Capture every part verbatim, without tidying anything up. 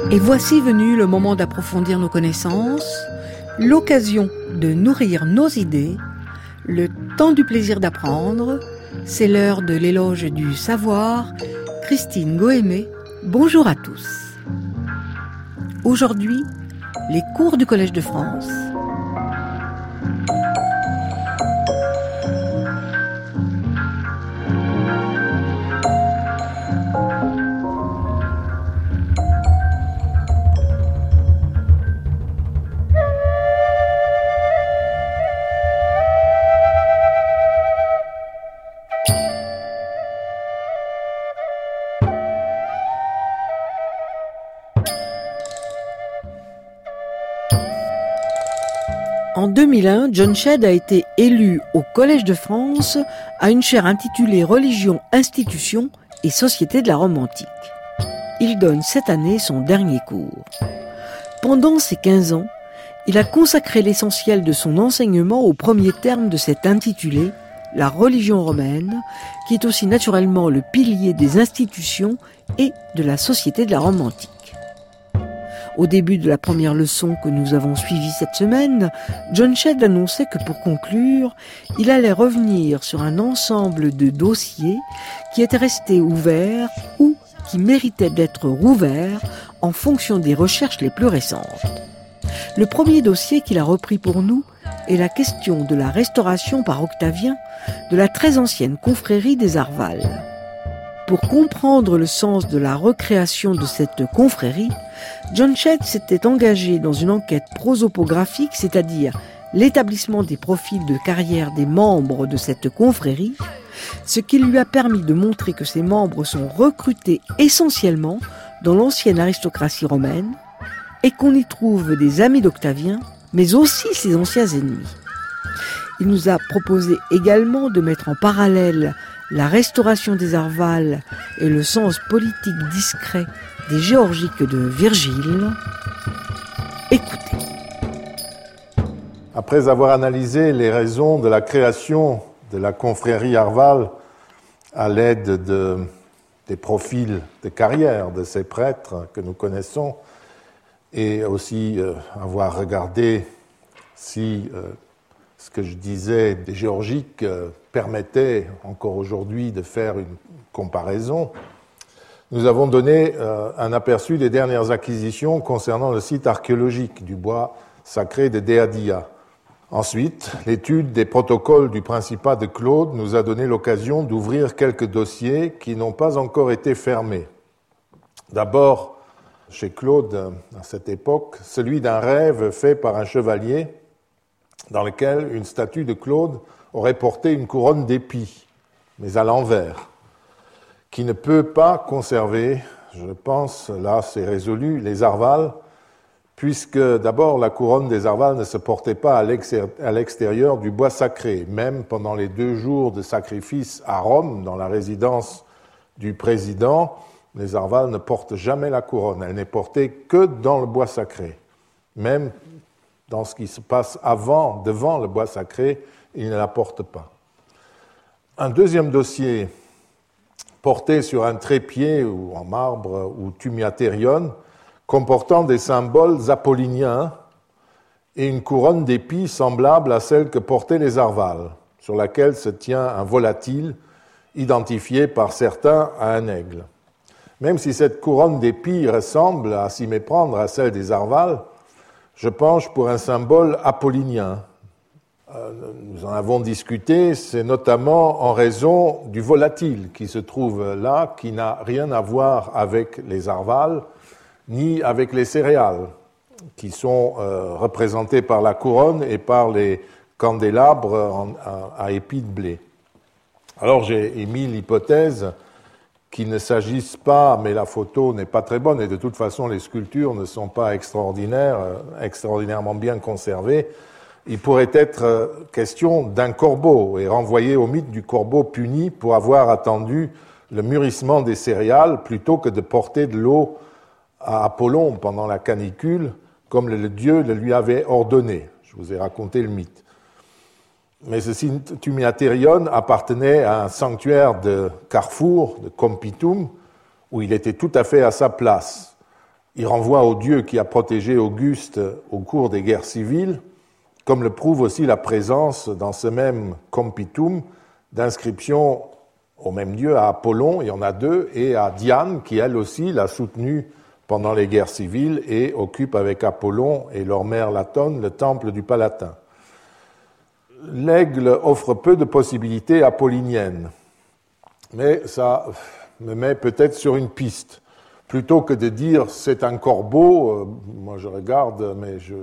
Et voici venu le moment d'approfondir nos connaissances, l'occasion de nourrir nos idées, le temps du plaisir d'apprendre. C'est l'heure de l'éloge du savoir. Christine Goémé, bonjour à tous. Aujourd'hui, les cours du Collège de France. En deux mille un, John Shedd a été élu au Collège de France à une chaire intitulée Religion, Institutions et Société de la Rome antique. Il donne cette année son dernier cours. Pendant ces quinze ans, il a consacré l'essentiel de son enseignement au premier terme de cet intitulé, la religion romaine, qui est aussi naturellement le pilier des institutions et de la société de la Rome antique. Au début de la première leçon que nous avons suivie cette semaine, John Shedd annonçait que pour conclure, il allait revenir sur un ensemble de dossiers qui étaient restés ouverts ou qui méritaient d'être rouverts en fonction des recherches les plus récentes. Le premier dossier qu'il a repris pour nous est la question de la restauration par Octavien de la très ancienne confrérie des Arvales. Pour comprendre le sens de la recréation de cette confrérie, John Shedd s'était engagé dans une enquête prosopographique, c'est-à-dire l'établissement des profils de carrière des membres de cette confrérie, ce qui lui a permis de montrer que ces membres sont recrutés essentiellement dans l'ancienne aristocratie romaine et qu'on y trouve des amis d'Octavien, mais aussi ses anciens ennemis. Il nous a proposé également de mettre en parallèle la restauration des Arvales et le sens politique discret des Géorgiques de Virgile. Écoutez. Après avoir analysé les raisons de la création de la confrérie Arvale à l'aide de, des profils de carrière de ces prêtres que nous connaissons, et aussi euh, avoir regardé si euh, ce que je disais des Géorgiques euh, permettait encore aujourd'hui de faire une comparaison, nous avons donné euh, un aperçu des dernières acquisitions concernant le site archéologique du bois sacré de Deadia. Ensuite, l'étude des protocoles du Principat de Claude nous a donné l'occasion d'ouvrir quelques dossiers qui n'ont pas encore été fermés. D'abord, chez Claude, à cette époque, celui d'un rêve fait par un chevalier dans lequel une statue de Claude aurait porté une couronne d'épis, mais à l'envers, qui ne peut pas conserver, je pense, là c'est résolu, les Arvales, puisque d'abord la couronne des Arvales ne se portait pas à l'extérieur du bois sacré, même pendant les deux jours de sacrifice à Rome, dans la résidence du président, les Arvales ne portent jamais la couronne, elle n'est portée que dans le bois sacré. Même dans ce qui se passe avant, devant le bois sacré, il ne la porte pas. Un deuxième dossier porté sur un trépied ou en marbre ou tumiatérion, comportant des symboles apolliniens et une couronne d'épis semblable à celle que portaient les Arvales, sur laquelle se tient un volatile identifié par certains à un aigle. Même si cette couronne d'épis ressemble à s'y méprendre à celle des Arvales, je penche pour un symbole apollinien. Euh, nous en avons discuté, c'est notamment en raison du volatile qui se trouve là, qui n'a rien à voir avec les Arvales, ni avec les céréales, qui sont euh, représentées par la couronne et par les candélabres en, à, à épis de blé. Alors j'ai émis l'hypothèse qu'il ne s'agisse pas, mais la photo n'est pas très bonne, et de toute façon les sculptures ne sont pas extraordinaires, euh, extraordinairement bien conservées. Il pourrait être question d'un corbeau et renvoyer au mythe du corbeau puni pour avoir attendu le mûrissement des céréales plutôt que de porter de l'eau à Apollon pendant la canicule, comme le dieu le lui avait ordonné. Je vous ai raconté le mythe. Mais ce tumiatérion appartenait à un sanctuaire de Carrefour, de Compitum, où il était tout à fait à sa place. Il renvoie au dieu qui a protégé Auguste au cours des guerres civiles, comme le prouve aussi la présence dans ce même compitum d'inscriptions au même dieu, à Apollon, il y en a deux, et à Diane, qui elle aussi l'a soutenu pendant les guerres civiles et occupe avec Apollon et leur mère Latone le temple du Palatin. L'aigle offre peu de possibilités apolliniennes, mais ça me met peut-être sur une piste. Plutôt que de dire c'est un corbeau, euh, moi je regarde, mais je,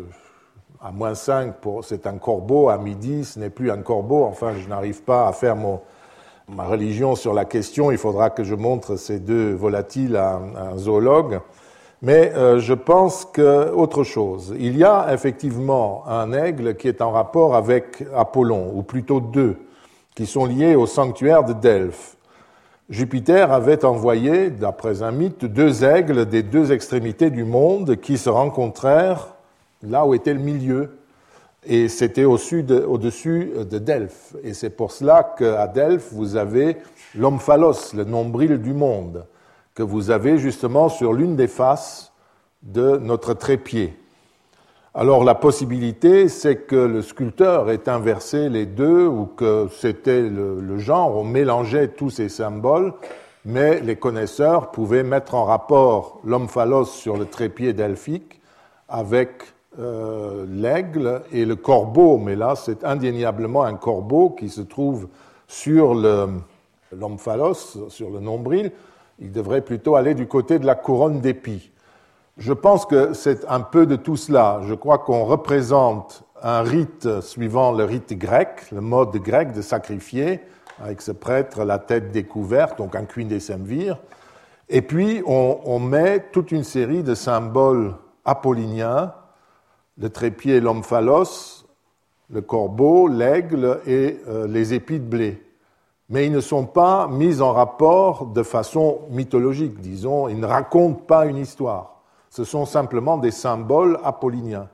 à moins cinq, pour, c'est un corbeau, à midi ce n'est plus un corbeau, enfin je n'arrive pas à faire mon, ma religion sur la question, il faudra que je montre ces deux volatiles à, à un zoologue. Mais euh, je pense qu'autre chose, il y a effectivement un aigle qui est en rapport avec Apollon, ou plutôt deux, qui sont liés au sanctuaire de Delphes. Jupiter avait envoyé, d'après un mythe, deux aigles des deux extrémités du monde qui se rencontrèrent là où était le milieu. Et c'était au sud, au-dessus de Delphes. Et c'est pour cela qu'à Delphes, vous avez l'omphalos, le nombril du monde, que vous avez justement sur l'une des faces de notre trépied. Alors la possibilité, c'est que le sculpteur ait inversé les deux ou que c'était le, le genre, on mélangeait tous ces symboles, mais les connaisseurs pouvaient mettre en rapport l'omphalos sur le trépied delphique avec euh, l'aigle et le corbeau, mais là c'est indéniablement un corbeau qui se trouve sur le, l'omphalos, sur le nombril. Il devrait plutôt aller du côté de la couronne d'épis. Je pense que c'est un peu de tout cela. Je crois qu'on représente un rite suivant le rite grec, le mode grec de sacrifier, avec ce prêtre la tête découverte, donc un quindécemvir. Et puis on, on met toute une série de symboles apolliniens, le trépied, l'omphalos, le corbeau, l'aigle et euh, les épis de blé. Mais ils ne sont pas mis en rapport de façon mythologique, disons, ils ne racontent pas une histoire. Ce sont simplement des symboles apolliniens.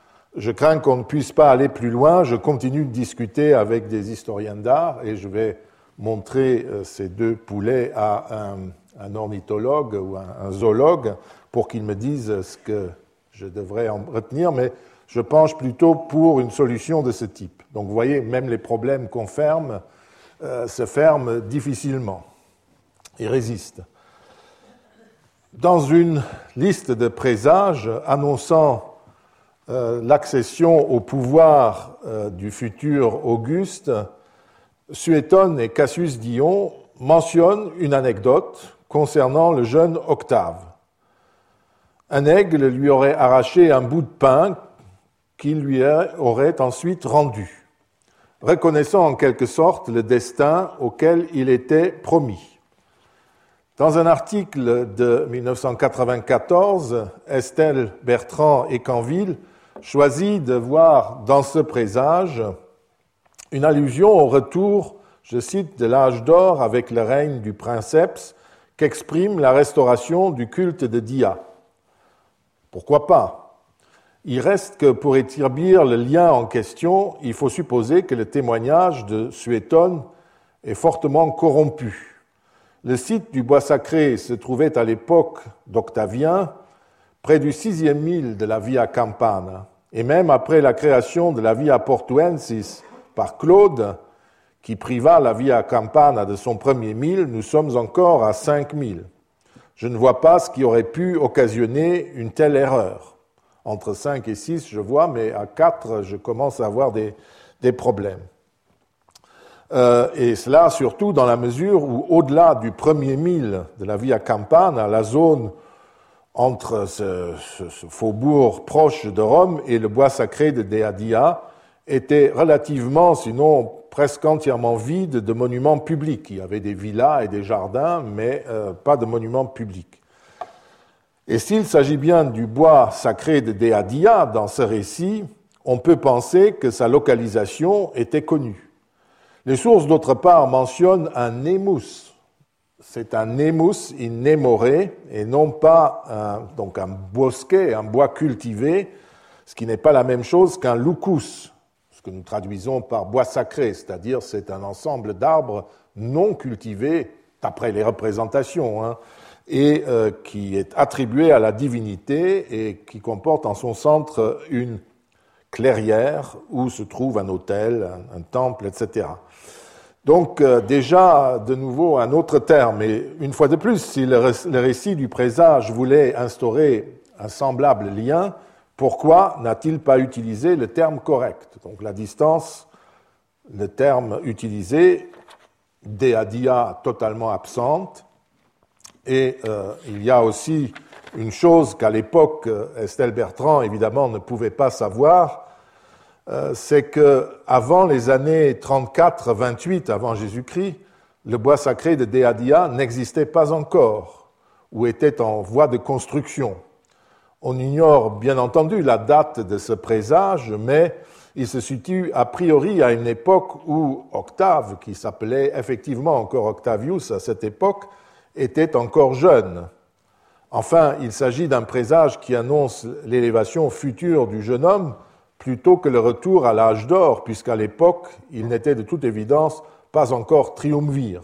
Je crains qu'on ne puisse pas aller plus loin, je continue de discuter avec des historiens d'art et je vais montrer ces deux poulets à un, un ornithologue ou un, un zoologue pour qu'ils me disent ce que je devrais en retenir, mais je penche plutôt pour une solution de ce type. Donc vous voyez, même les problèmes qu'on ferme euh, se ferment difficilement et résistent. Dans une liste de présages annonçant euh, l'accession au pouvoir euh, du futur Auguste, Suétone et Cassius Dion mentionnent une anecdote concernant le jeune Octave. Un aigle lui aurait arraché un bout de pain qu'il lui aurait ensuite rendu, reconnaissant en quelque sorte le destin auquel il était promis. Dans un article de dix-neuf cent quatre-vingt-quatorze, Estelle Bertrand et Canville choisit de voir dans ce présage une allusion au retour, je cite, de l'âge d'or avec le règne du princeps qu'exprime la restauration du culte de Dia. Pourquoi pas ? Il reste que pour établir le lien en question, il faut supposer que le témoignage de Suétone est fortement corrompu. Le site du bois sacré se trouvait à l'époque d'Octavien, près du sixième mille de la Via Campana, et même après la création de la Via Portuensis par Claude, qui priva la Via Campana de son premier mille, nous sommes encore à cinq mille. Je ne vois pas ce qui aurait pu occasionner une telle erreur. Entre cinq et six, je vois, mais à quatre, je commence à avoir des, des problèmes. Euh, et cela surtout dans la mesure où, au-delà du premier mille de la Via Campana, la zone entre ce, ce, ce faubourg proche de Rome et le bois sacré de Dea Dia était relativement, sinon presque entièrement vide de monuments publics. Il y avait des villas et des jardins, mais euh, pas de monuments publics. Et s'il s'agit bien du bois sacré de Dea Dia dans ce récit, on peut penser que sa localisation était connue. Les sources, d'autre part, mentionnent un nemus. C'est un nemus in nemore, et non pas un, donc un bosquet, un bois cultivé, ce qui n'est pas la même chose qu'un lucus, ce que nous traduisons par bois sacré, c'est-à-dire c'est un ensemble d'arbres non cultivés, d'après les représentations, hein, et euh, qui est attribué à la divinité et qui comporte en son centre une clairière où se trouve un autel, un, un temple, et cetera. Donc euh, déjà, de nouveau, un autre terme, et une fois de plus, si le, le récit du présage voulait instaurer un semblable lien, pourquoi n'a-t-il pas utilisé le terme correct? Donc la distance, le terme utilisé, Deadia totalement absente, et euh, il y a aussi une chose qu'à l'époque, Estelle Bertrand, évidemment, ne pouvait pas savoir, euh, c'est qu'avant les années trente-quatre vingt-huit, avant Jésus-Christ, le bois sacré de Deadia n'existait pas encore, ou était en voie de construction. On ignore bien entendu la date de ce présage, mais il se situe a priori à une époque où Octave, qui s'appelait effectivement encore Octavius à cette époque, était encore jeune. Enfin, il s'agit d'un présage qui annonce l'élévation future du jeune homme plutôt que le retour à l'âge d'or, puisqu'à l'époque, il n'était de toute évidence pas encore triumvir.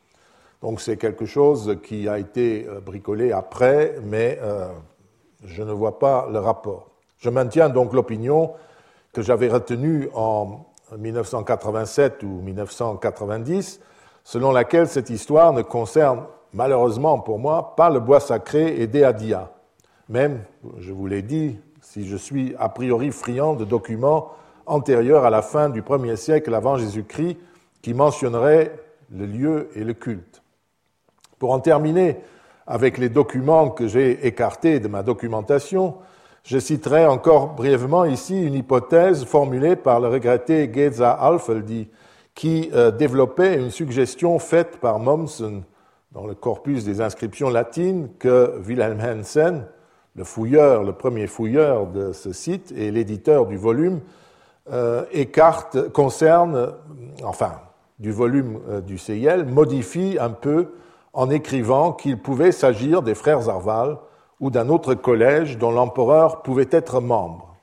Donc c'est quelque chose qui a été bricolé après, mais euh, je ne vois pas le rapport. Je maintiens donc l'opinion que j'avais retenue en dix-neuf cent quatre-vingt-sept ou dix-neuf cent quatre-vingt-dix, selon laquelle cette histoire ne concerne malheureusement pour moi pas le bois sacré et Deadia. Même, je vous l'ai dit, si je suis a priori friand de documents antérieurs à la fin du premier siècle avant Jésus-Christ qui mentionneraient le lieu et le culte. Pour en terminer avec les documents que j'ai écartés de ma documentation, je citerai encore brièvement ici une hypothèse formulée par le regretté Geza Alfeldi qui euh, développait une suggestion faite par Mommsen dans le corpus des inscriptions latines que Wilhelm Hensen, le fouilleur, le premier fouilleur de ce site et l'éditeur du volume, euh, écarte, concerne, enfin, du volume euh, du C I L, modifie un peu en écrivant qu'il pouvait s'agir des frères Arval ou d'un autre collège dont l'empereur pouvait être membre.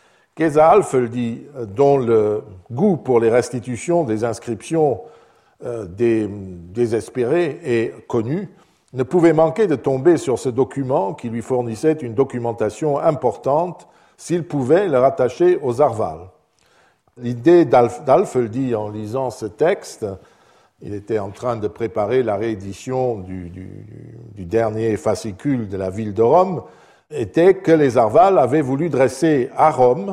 Geza Alfeldi, dont le goût pour les restitutions des inscriptions euh, des désespérés est connu, ne pouvait manquer de tomber sur ce document qui lui fournissait une documentation importante s'il pouvait le rattacher aux Arval. L'idée d'Alfeldi en lisant ce texte, il était en train de préparer la réédition du, du, du dernier fascicule de la ville de Rome, était que les Arval avaient voulu dresser à Rome,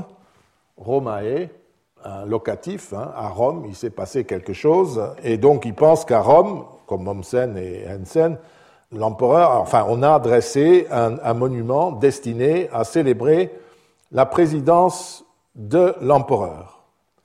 Romae, un locatif, hein, à Rome, il s'est passé quelque chose, et donc ils pensent qu'à Rome, comme Mommsen et Hensen, l'empereur, enfin on a dressé un, un monument destiné à célébrer la présidence de l'empereur.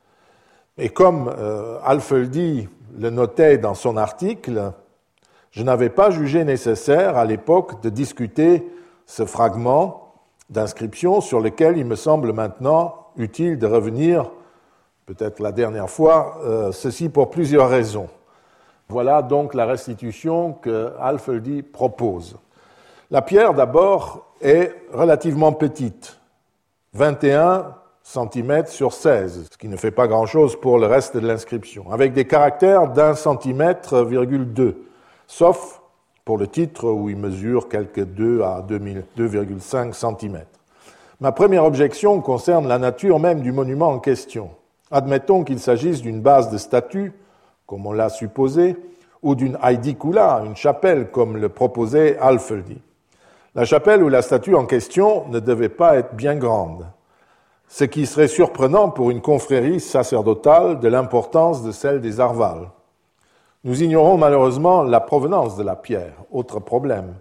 Et comme euh, Alfeldi le notait dans son article, je n'avais pas jugé nécessaire à l'époque de discuter ce fragment d'inscription sur lequel il me semble maintenant utile de revenir, peut-être la dernière fois, euh, ceci pour plusieurs raisons. Voilà donc la restitution que Alfeldi propose. La pierre, d'abord, est relativement petite, vingt et un centimètres sur seize, ce qui ne fait pas grand-chose pour le reste de l'inscription, avec des caractères d'un centimètre virgule deux, sauf pour le titre où il mesure quelque deux à deux virgule cinq centimètres. Ma première objection concerne la nature même du monument en question. Admettons qu'il s'agisse d'une base de statue, comme on l'a supposé, ou d'une aedicula, une chapelle, comme le proposait Alfeldi. La chapelle ou la statue en question ne devait pas être bien grande, ce qui serait surprenant pour une confrérie sacerdotale de l'importance de celle des Arval. Nous ignorons malheureusement la provenance de la pierre, autre problème.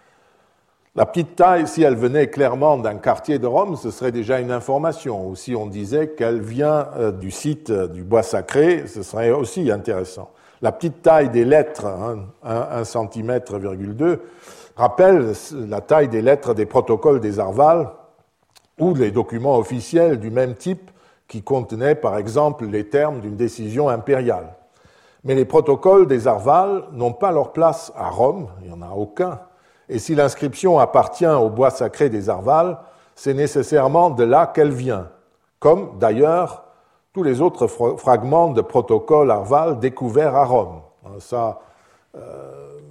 La petite taille, si elle venait clairement d'un quartier de Rome, ce serait déjà une information. Ou si on disait qu'elle vient du site du bois sacré, ce serait aussi intéressant. La petite taille des lettres, hein, un centimètre virgule deux, rappelle la taille des lettres des protocoles des Arval ou les documents officiels du même type qui contenaient, par exemple, les termes d'une décision impériale. Mais les protocoles des Arval n'ont pas leur place à Rome, il n'y en a aucun. Et si l'inscription appartient au bois sacré des Arval, c'est nécessairement de là qu'elle vient, comme d'ailleurs tous les autres fragments de protocoles Arval découverts à Rome. Ça, euh,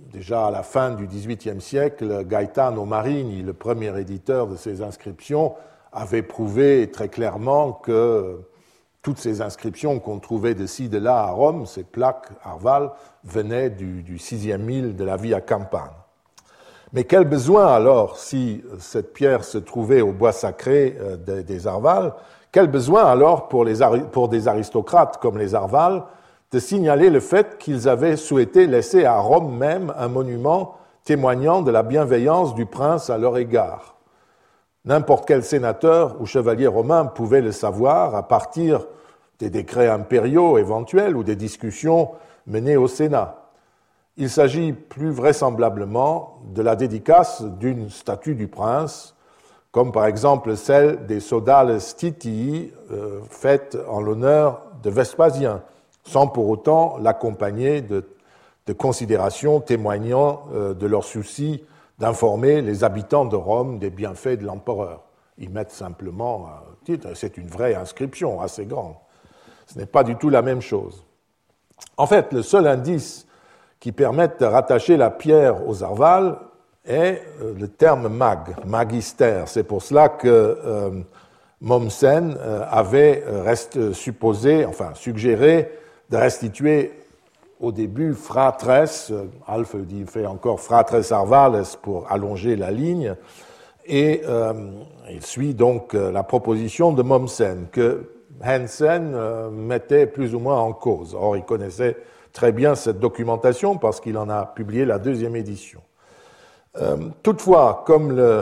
déjà à la fin du dix-huitième siècle, Gaetano Marini, le premier éditeur de ces inscriptions, avait prouvé très clairement que toutes ces inscriptions qu'on trouvait de ci, de là à Rome, ces plaques Arval, venaient du, du sixième mille de la Via Campana. Mais quel besoin alors, si cette pierre se trouvait au bois sacré des, des Arval, quel besoin alors pour, les, pour des aristocrates comme les Arval de signaler le fait qu'ils avaient souhaité laisser à Rome même un monument témoignant de la bienveillance du prince à leur égard. N'importe quel sénateur ou chevalier romain pouvait le savoir à partir des décrets impériaux éventuels ou des discussions menées au Sénat. Il s'agit plus vraisemblablement de la dédicace d'une statue du prince, comme par exemple celle des Sodales Titii, euh, faite en l'honneur de Vespasien, sans pour autant l'accompagner de, de considérations témoignant euh, de leur souci d'informer les habitants de Rome des bienfaits de l'empereur. Ils mettent simplement un titre, c'est une vraie inscription assez grande. Ce n'est pas du tout la même chose. En fait, le seul indice qui permette de rattacher la pierre aux Arval est le terme mag, magister. C'est pour cela que euh, Mommsen euh, avait reste, supposé, enfin suggéré, de restituer au début fratres, Alf dit fait encore fratres Arvales pour allonger la ligne, et euh, il suit donc la proposition de Mommsen que Hensen euh, mettait plus ou moins en cause. Or, il connaissait très bien cette documentation parce qu'il en a publié la deuxième édition. Euh, toutefois, comme le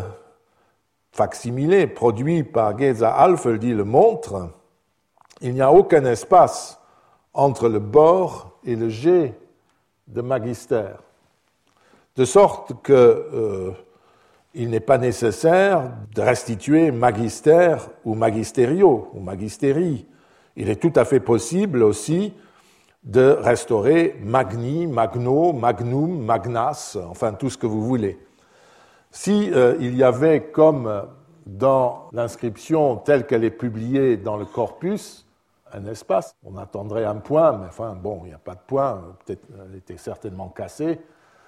facsimilé produit par Geza Alfeldi le montre, il n'y a aucun espace entre le bord et le G de magister, de sorte que euh, il n'est pas nécessaire de restituer magister ou magisterio ou magisteri. Il est tout à fait possible aussi de restaurer magni, magno, magnum, magnas, enfin tout ce que vous voulez. Si euh, il y avait, comme dans l'inscription telle qu'elle est publiée dans le corpus, un espace, on attendrait un point, mais enfin bon, il n'y a pas de point, peut-être elle était certainement cassée.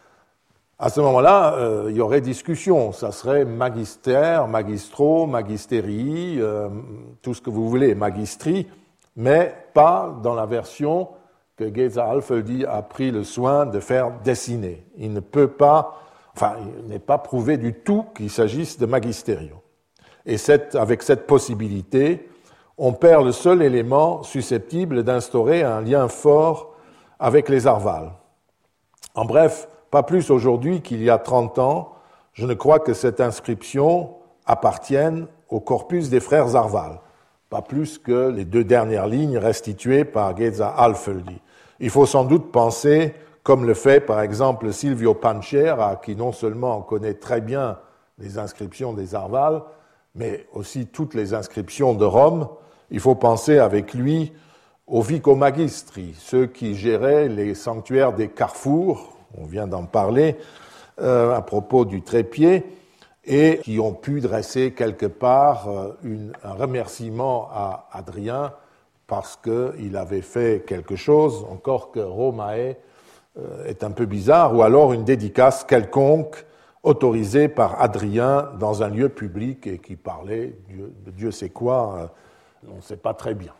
À ce moment-là, euh, il y aurait discussion. Ça serait magister, magistro, magisteri, euh, tout ce que vous voulez, magistri, mais pas dans la version que Geza Alfeldi a pris le soin de faire dessiner. Il ne peut pas, enfin, il n'est pas prouvé du tout qu'il s'agisse de magisterio. Et cette, avec cette possibilité, on perd le seul élément susceptible d'instaurer un lien fort avec les Arval. En bref, pas plus aujourd'hui qu'il y a trente ans, je ne crois que cette inscription appartienne au corpus des frères Arval, pas plus que les deux dernières lignes restituées par Geza Alfeldi. Il faut sans doute penser, comme le fait par exemple Silvio Panciera, qui non seulement connaît très bien les inscriptions des Arval, mais aussi toutes les inscriptions de Rome, il faut penser avec lui aux vicomagistri, ceux qui géraient les sanctuaires des carrefours, on vient d'en parler, euh, à propos du trépied, et qui ont pu dresser quelque part euh, une, un remerciement à Adrien parce qu'il avait fait quelque chose, encore que Romae euh, est un peu bizarre, ou alors une dédicace quelconque autorisée par Adrien dans un lieu public et qui parlait Dieu, de Dieu sait quoi, euh, on ne sait pas très bien.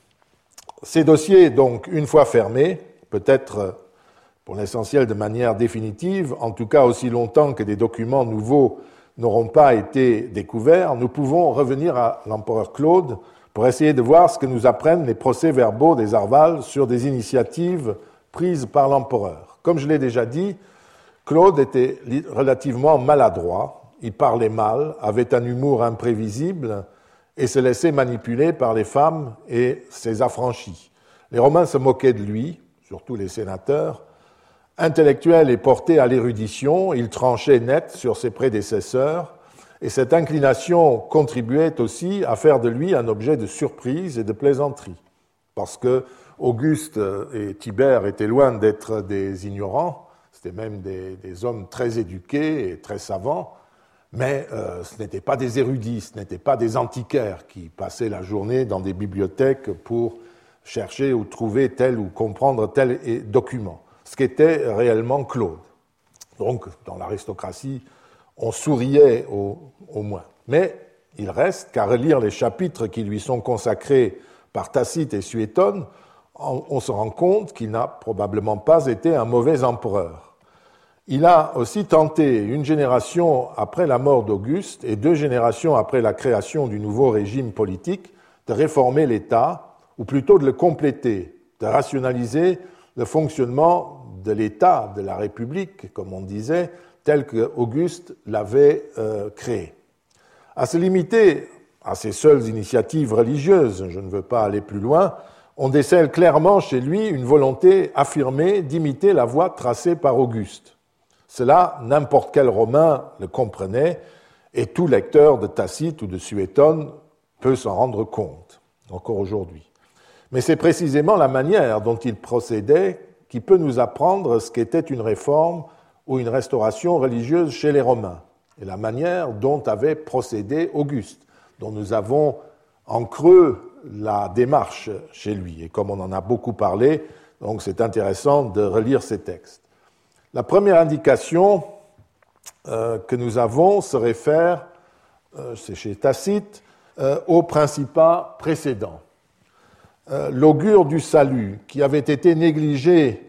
Ces dossiers, donc, une fois fermés, peut-être pour l'essentiel de manière définitive, en tout cas aussi longtemps que des documents nouveaux n'auront pas été découverts, nous pouvons revenir à l'empereur Claude pour essayer de voir ce que nous apprennent les procès-verbaux des Arval sur des initiatives prises par l'empereur. Comme je l'ai déjà dit, Claude était relativement maladroit, il parlait mal, avait un humour imprévisible et se laissait manipuler par les femmes et ses affranchis. Les Romains se moquaient de lui, surtout les sénateurs. Intellectuel et porté à l'érudition, il tranchait net sur ses prédécesseurs, et cette inclination contribuait aussi à faire de lui un objet de surprise et de plaisanterie, parce que Auguste et Tibère étaient loin d'être des ignorants, c'était même des, des hommes très éduqués et très savants, mais euh, ce n'étaient pas des érudits, ce n'étaient pas des antiquaires qui passaient la journée dans des bibliothèques pour chercher ou trouver tel ou comprendre tel document, ce qu'était réellement Claude. Donc, dans l'aristocratie, on souriait au, au moins. Mais il reste qu'à relire les chapitres qui lui sont consacrés par Tacite et Suétone, on, on se rend compte qu'il n'a probablement pas été un mauvais empereur. Il a aussi tenté, une génération après la mort d'Auguste et deux générations après la création du nouveau régime politique, de réformer l'État, ou plutôt de le compléter, de rationaliser le fonctionnement de l'État, de la République, comme on disait, tel qu'Auguste l'avait euh, créé. À se limiter à ses seules initiatives religieuses, je ne veux pas aller plus loin, on décèle clairement chez lui une volonté affirmée d'imiter la voie tracée par Auguste. Cela, n'importe quel Romain le comprenait, et tout lecteur de Tacite ou de Suétone peut s'en rendre compte, encore aujourd'hui. Mais c'est précisément la manière dont il procédait qui peut nous apprendre ce qu'était une réforme ou une restauration religieuse chez les Romains, et la manière dont avait procédé Auguste, dont nous avons en creux la démarche chez lui. Et comme on en a beaucoup parlé, donc c'est intéressant de relire ces textes. La première indication euh, que nous avons se réfère, euh, c'est chez Tacite, euh, au principat précédent. Euh, l'augure du salut, qui avait été négligé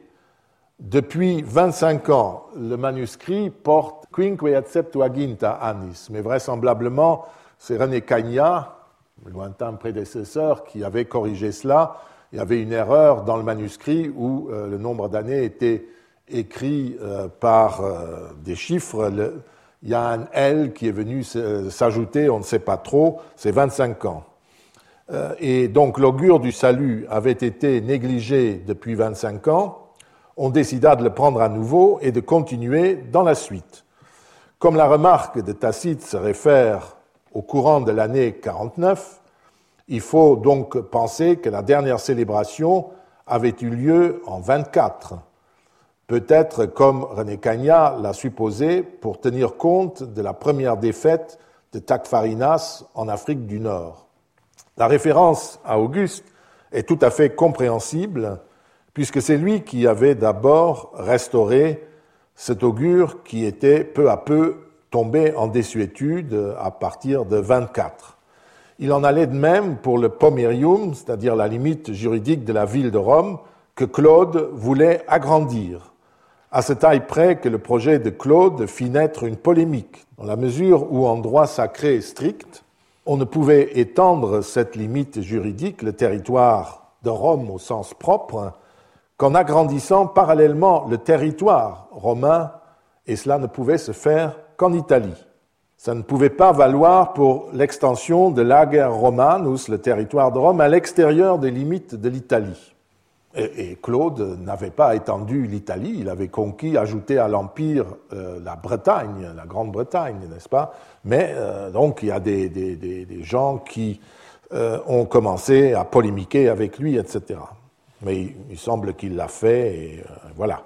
depuis vingt-cinq ans. Le manuscrit porte Quinque et Septuaginta annis, mais vraisemblablement, c'est René Cagnat, le lointain prédécesseur, qui avait corrigé cela. Il y avait une erreur dans le manuscrit où euh, le nombre d'années était écrit euh, par euh, des chiffres. Le, il y a un L qui est venu s'ajouter, on ne sait pas trop, c'est vingt-cinq ans. Euh, et donc l'augure du salut avait été négligé depuis vingt-cinq ans. On décida de le prendre à nouveau et de continuer dans la suite. Comme la remarque de Tacite se réfère au courant de l'année quarante-neuf, il faut donc penser que la dernière célébration avait eu lieu en vingt-quatre, peut-être comme René Cagnat l'a supposé pour tenir compte de la première défaite de Tacfarinas en Afrique du Nord. La référence à Auguste est tout à fait compréhensible, puisque c'est lui qui avait d'abord restauré cet augure qui était peu à peu tombé en désuétude à partir de vingt-quatre. Il en allait de même pour le pomerium, c'est-à-dire la limite juridique de la ville de Rome, que Claude voulait agrandir, à ce taille près que le projet de Claude fit naître une polémique, dans la mesure où, en droit sacré strict, on ne pouvait étendre cette limite juridique, le territoire de Rome au sens propre, qu'en agrandissant parallèlement le territoire romain, et cela ne pouvait se faire qu'en Italie. Ça ne pouvait pas valoir pour l'extension de l'Ager Romanus, le territoire de Rome, à l'extérieur des limites de l'Italie. Et, et Claude n'avait pas étendu l'Italie, il avait conquis, ajouté à l'Empire euh, la Bretagne, la Grande-Bretagne, n'est-ce pas? Mais euh, donc il y a des, des, des, des gens qui euh, ont commencé à polémiquer avec lui, et cetera. Mais il, il semble qu'il l'a fait, et euh, voilà.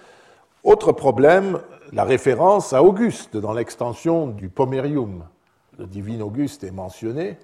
Autre problème, la référence à Auguste dans l'extension du pomerium. Le divin Auguste est mentionné,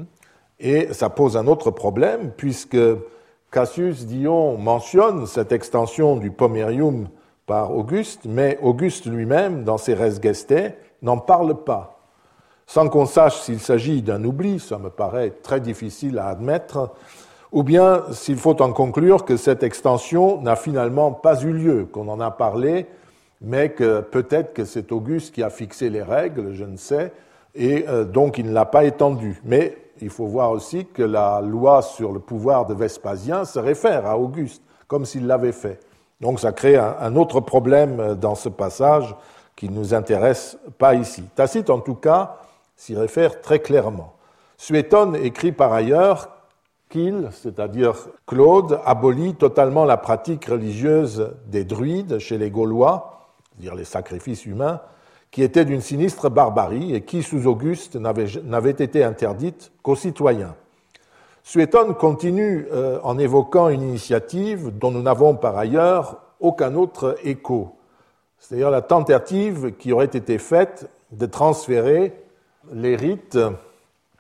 et ça pose un autre problème, puisque Cassius Dion mentionne cette extension du pomerium par Auguste, mais Auguste lui-même, dans ses Res Gestae, n'en parle pas. Sans qu'on sache s'il s'agit d'un oubli, ça me paraît très difficile à admettre, ou bien s'il faut en conclure que cette extension n'a finalement pas eu lieu, qu'on en a parlé, mais que peut-être que c'est Auguste qui a fixé les règles, je ne sais, et euh, donc il ne l'a pas étendue. Mais il faut voir aussi que la loi sur le pouvoir de Vespasien se réfère à Auguste, comme s'il l'avait fait. Donc ça crée un, un autre problème dans ce passage qui ne nous intéresse pas ici. Tacite, en tout cas, s'y réfère très clairement. Suétone écrit par ailleurs qu'il, c'est-à-dire Claude, abolit totalement la pratique religieuse des druides chez les Gaulois, c'est-à-dire les sacrifices humains, qui étaient d'une sinistre barbarie et qui, sous Auguste, n'avaient, n'avaient été interdites qu'aux citoyens. Suétone continue euh, en évoquant une initiative dont nous n'avons par ailleurs aucun autre écho, c'est-à-dire la tentative qui aurait été faite de transférer les rites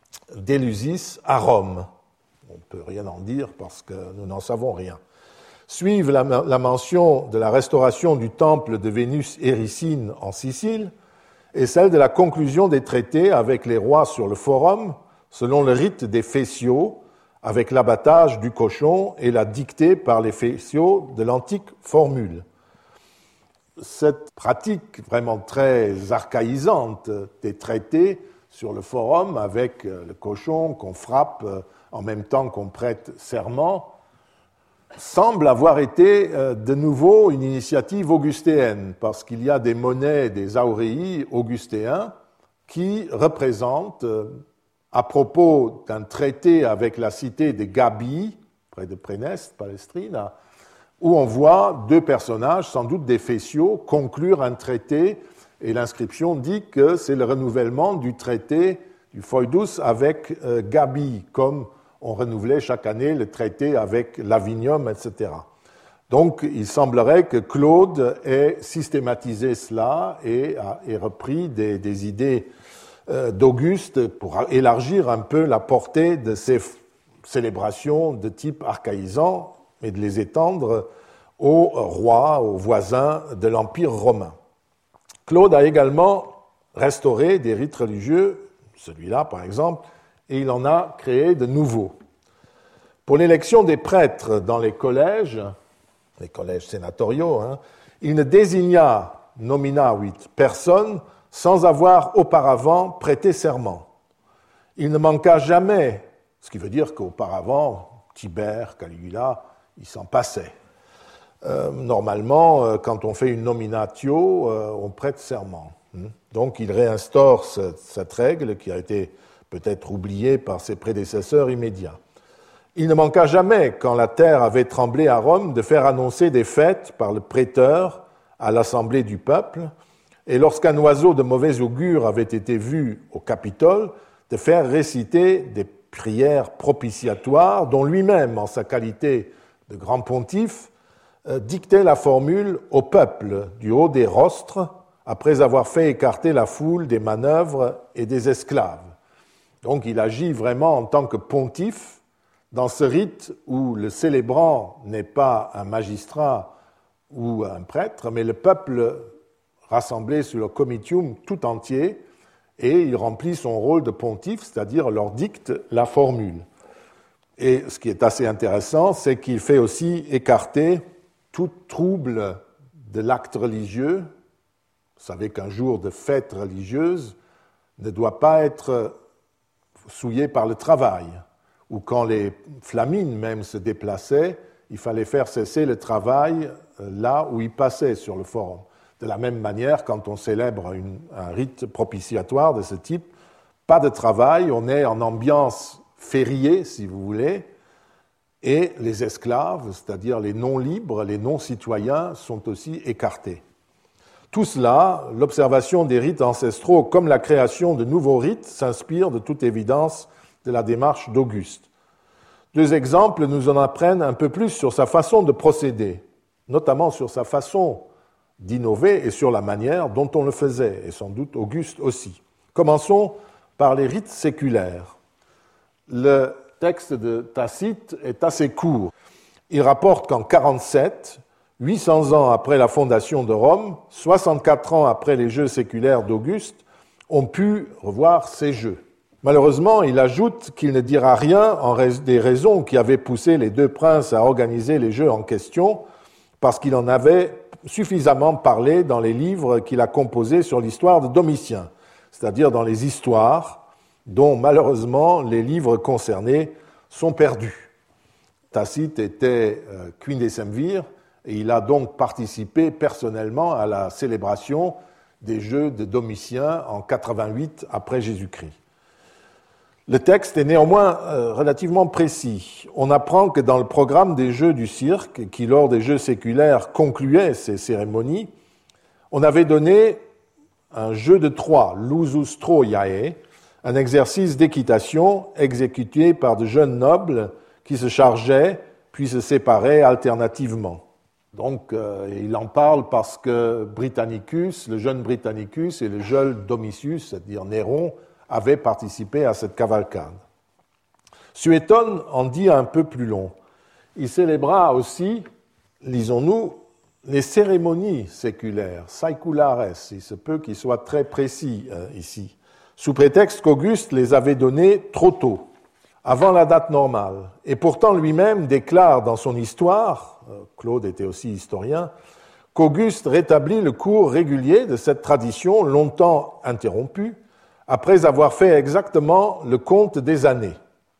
d'Élusis à Rome. On ne peut rien en dire parce que nous n'en savons rien. Suivent la, la mention de la restauration du temple de Vénus Éricine en Sicile et celle de la conclusion des traités avec les rois sur le forum, selon le rite des Phéciaux, avec l'abattage du cochon et la dictée par les Phéciaux de l'antique formule. Cette pratique vraiment très archaïsante des traités sur le forum avec le cochon qu'on frappe en même temps qu'on prête serment semble avoir été de nouveau une initiative augustéenne, parce qu'il y a des monnaies, des auréi augustéens qui représentent, à propos d'un traité avec la cité de Gabii, près de Préneste, Palestrina, où on voit deux personnages, sans doute des Phéciaux, conclure un traité, et l'inscription dit que c'est le renouvellement du traité du Foedus avec euh, Gabii, comme on renouvelait chaque année le traité avec l'Avinium, et cetera. Donc, il semblerait que Claude ait systématisé cela et ait repris des, des idées euh, d'Auguste pour élargir un peu la portée de ces f- célébrations de type archaïsant et de les étendre aux rois, aux voisins de l'Empire romain. Claude a également restauré des rites religieux, celui-là par exemple, et il en a créé de nouveaux. Pour l'élection des prêtres dans les collèges, les collèges sénatoriaux, hein, il ne désigna nominavit personne sans avoir auparavant prêté serment. Il ne manqua jamais, ce qui veut dire qu'auparavant, Tibère, Caligula, il s'en passait. Euh, normalement, euh, quand on fait une nominatio, euh, on prête serment. Donc il réinstaure ce, cette règle qui a été peut-être oubliée par ses prédécesseurs immédiats. Il ne manqua jamais, quand la terre avait tremblé à Rome, de faire annoncer des fêtes par le préteur à l'assemblée du peuple, et lorsqu'un oiseau de mauvais augure avait été vu au Capitole, de faire réciter des prières propitiatoires dont lui-même, en sa qualité de grand pontife, euh, dictait la formule au peuple du haut des rostres, après avoir fait écarter la foule des manœuvres et des esclaves. Donc il agit vraiment en tant que pontife dans ce rite où le célébrant n'est pas un magistrat ou un prêtre, mais le peuple rassemblé sur le comitium tout entier, et il remplit son rôle de pontife, c'est-à-dire leur dicte la formule. Et ce qui est assez intéressant, c'est qu'il fait aussi écarter tout trouble de l'acte religieux. Vous savez qu'un jour de fête religieuse ne doit pas être souillé par le travail, ou quand les flamines même se déplaçaient, il fallait faire cesser le travail là où ils passaient sur le forum. De la même manière, quand on célèbre une, un rite propitiatoire de ce type, pas de travail, on est en ambiance fériée, si vous voulez, et les esclaves, c'est-à-dire les non-libres, les non-citoyens, sont aussi écartés. Tout cela, l'observation des rites ancestraux comme la création de nouveaux rites, s'inspire de toute évidence de la démarche d'Auguste. Deux exemples nous en apprennent un peu plus sur sa façon de procéder, notamment sur sa façon d'innover et sur la manière dont on le faisait, et sans doute Auguste aussi. Commençons par les rites séculaires. Le texte de Tacite est assez court. Il rapporte qu'en quarante-sept, huit cents ans après la fondation de Rome, soixante-quatre ans après les jeux séculaires d'Auguste, on pu revoir ces jeux. Malheureusement, il ajoute qu'il ne dira rien en des raisons qui avaient poussé les deux princes à organiser les jeux en question, parce qu'il en avait suffisamment parlé dans les livres qu'il a composés sur l'histoire de Domitien, c'est-à-dire dans les histoires dont malheureusement les livres concernés sont perdus. Tacite était euh, quindecemvir et il a donc participé personnellement à la célébration des Jeux de Domitien en quatre-vingt-huit après Jésus-Christ. Le texte est néanmoins euh, relativement précis. On apprend que dans le programme des Jeux du cirque, qui lors des Jeux séculaires concluaient ces cérémonies, on avait donné un jeu de Troie, lusus Troiae, un exercice d'équitation exécuté par de jeunes nobles qui se chargeaient puis se séparaient alternativement. Donc euh, il en parle parce que Britannicus, le jeune Britannicus et le jeune Domitius, c'est-à-dire Néron, avaient participé à cette cavalcade. Suétone en dit un peu plus long. Il célébra aussi lisons-nous, les cérémonies séculaires, saeculares, il se peut qu'il soit très précis euh, ici, sous prétexte qu'Auguste les avait données trop tôt, avant la date normale, et pourtant lui-même déclare dans son histoire, euh, Claude était aussi historien, qu'Auguste rétablit le cours régulier de cette tradition longtemps interrompue, après avoir fait exactement le compte des années.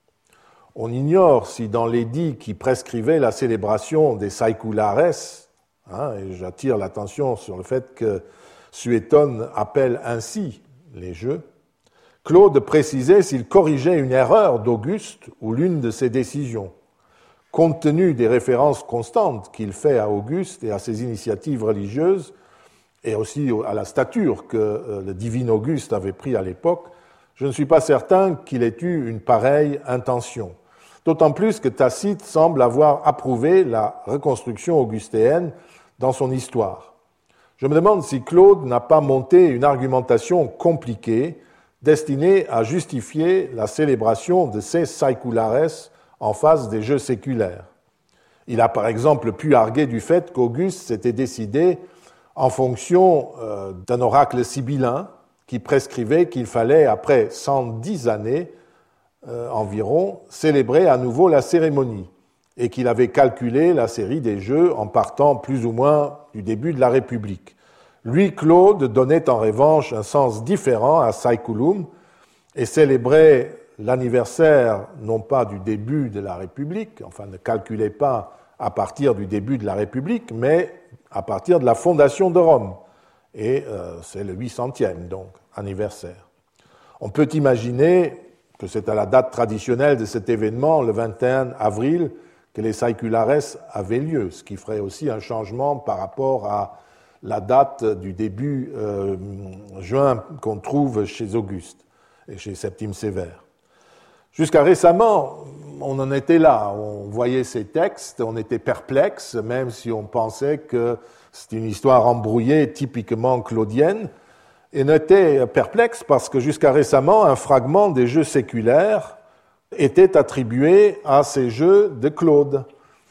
On ignore si dans l'édit qui prescrivait la célébration des saeculares, hein, et j'attire l'attention sur le fait que Suétone appelle ainsi les jeux, Claude précisait s'il corrigeait une erreur d'Auguste ou l'une de ses décisions, compte tenu des références constantes qu'il fait à Auguste et à ses initiatives religieuses, et aussi à la stature que le divin Auguste avait pris à l'époque, je ne suis pas certain qu'il ait eu une pareille intention. D'autant plus que Tacite semble avoir approuvé la reconstruction augustéenne dans son histoire. Je me demande si Claude n'a pas monté une argumentation compliquée destinée à justifier la célébration de ces saeculares en face des jeux séculaires. Il a par exemple pu arguer du fait qu'Auguste s'était décidé en fonction euh, d'un oracle sibyllin qui prescrivait qu'il fallait, après cent dix années euh, environ, célébrer à nouveau la cérémonie, et qu'il avait calculé la série des jeux en partant plus ou moins du début de la République. Lui, Claude, donnait en revanche un sens différent à Saeculum et célébrait l'anniversaire non pas du début de la République, enfin ne calculait pas à partir du début de la République, mais à partir de la fondation de Rome. Et euh, c'est le huit centième, donc, anniversaire. On peut imaginer que c'est à la date traditionnelle de cet événement, le vingt et un avril, que les saeculares avaient lieu, ce qui ferait aussi un changement par rapport à la date du début euh, juin qu'on trouve chez Auguste et chez Septime Sévère. Jusqu'à récemment, on en était là, on voyait ces textes, on était perplexe, même si on pensait que c'est une histoire embrouillée typiquement claudienne, et on était perplexe parce que jusqu'à récemment, un fragment des jeux séculaires était attribué à ces jeux de Claude.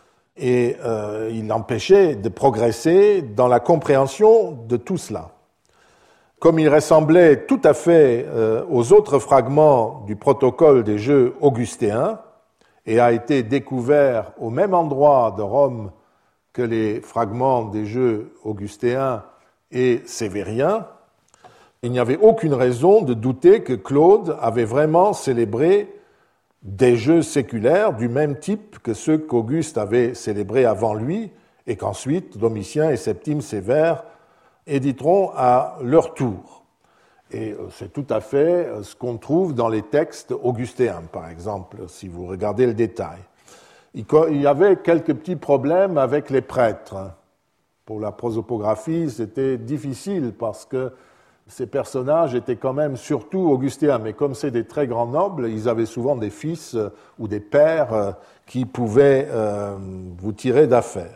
Et euh, il empêchait de progresser dans la compréhension de tout cela. Comme il ressemblait tout à fait euh, aux autres fragments du protocole des jeux augustéens et a été découvert au même endroit de Rome que les fragments des jeux augustéens et sévériens, il n'y avait aucune raison de douter que Claude avait vraiment célébré des jeux séculaires du même type que ceux qu'Auguste avait célébrés avant lui et qu'ensuite Domitien et Septime Sévère éditeront à leur tour. Et c'est tout à fait ce qu'on trouve dans les textes augustéens, par exemple, si vous regardez le détail. Il y avait quelques petits problèmes avec les prêtres. Pour la prosopographie, c'était difficile parce que ces personnages étaient quand même surtout augustéens, mais comme c'est des très grands nobles, ils avaient souvent des fils ou des pères qui pouvaient euh, vous tirer d'affaire.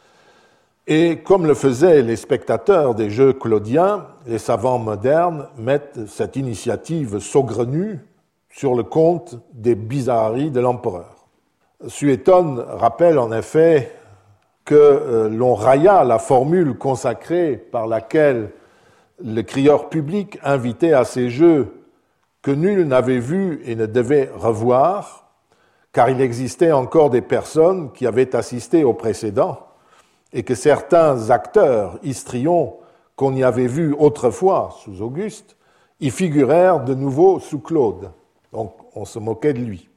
Et comme le faisaient les spectateurs des jeux claudiens, les savants modernes mettent cette initiative saugrenue sur le compte des bizarreries de l'empereur. Suétone rappelle en effet que euh, l'on railla la formule consacrée par laquelle le crieur public invitait à ces jeux que nul n'avait vu et ne devait revoir, car il existait encore des personnes qui avaient assisté aux précédents et que certains acteurs histrions qu'on y avait vus autrefois sous Auguste y figurèrent de nouveau sous Claude. Donc on se moquait de lui.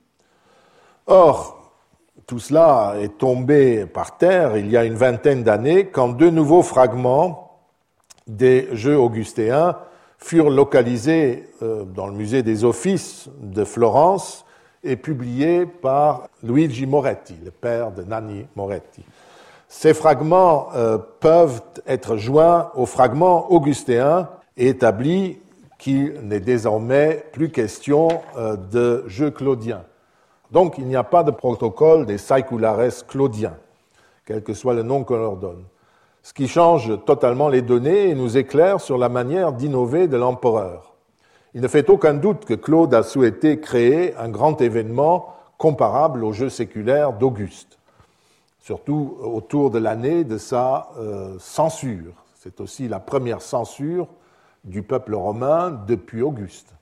Or, tout cela est tombé par terre il y a une vingtaine d'années quand deux nouveaux fragments des jeux augustéens furent localisés dans le musée des Offices de Florence et publiés par Luigi Moretti, le père de Nanni Moretti. Ces fragments euh, peuvent être joints aux fragments augustéens et établis qu'il n'est désormais plus question euh, de jeux claudiens. Donc il n'y a pas de protocole des saeculares claudiens, quel que soit le nom qu'on leur donne. Ce qui change totalement les données et nous éclaire sur la manière d'innover de l'empereur. Il ne fait aucun doute que Claude a souhaité créer un grand événement comparable aux jeux séculaires d'Auguste. surtout autour de l'année de sa euh, censure. C'est aussi la première censure du peuple romain depuis Auguste.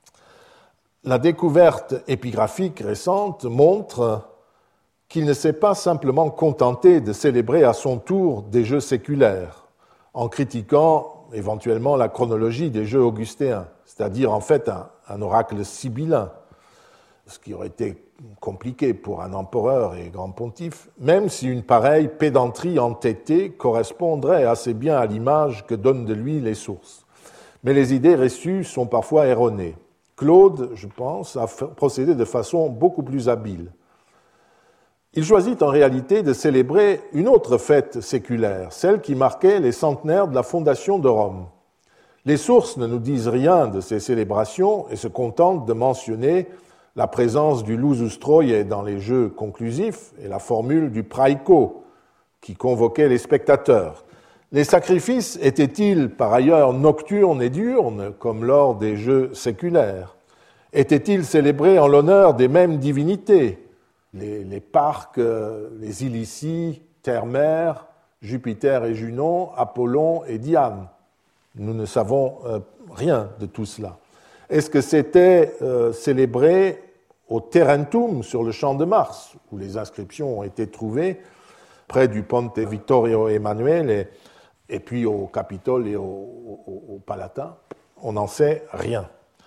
La découverte épigraphique récente montre qu'il ne s'est pas simplement contenté de célébrer à son tour des jeux séculaires, en critiquant éventuellement la chronologie des jeux augustéens, c'est-à-dire en fait un, un oracle sibyllin, ce qui aurait été compliqué pour un empereur et grand pontife, même si une pareille pédanterie entêtée correspondrait assez bien à l'image que donnent de lui les sources. Mais les idées reçues sont parfois erronées. Claude, je pense, a procédé de façon beaucoup plus habile. Il choisit en réalité de célébrer une autre fête séculaire, celle qui marquait les centenaires de la fondation de Rome. Les sources ne nous disent rien de ces célébrations et se contentent de mentionner la présence du lusus Troiae dans les jeux conclusifs et la formule du praiko qui convoquait les spectateurs. Les sacrifices étaient-ils par ailleurs nocturnes et diurnes, comme lors des jeux séculaires? Étaient-ils célébrés en l'honneur des mêmes divinités, les, les Parques, les Illicis, Terre-Mère, Jupiter et Junon, Apollon et Diane? Nous ne savons euh, rien de tout cela. Est-ce que c'était euh, célébré au Terrentum, sur le champ de Mars, où les inscriptions ont été trouvées, près du Ponte Vittorio Emanuele, et, et puis au Capitole et au, au, au Palatin? On n'en sait rien.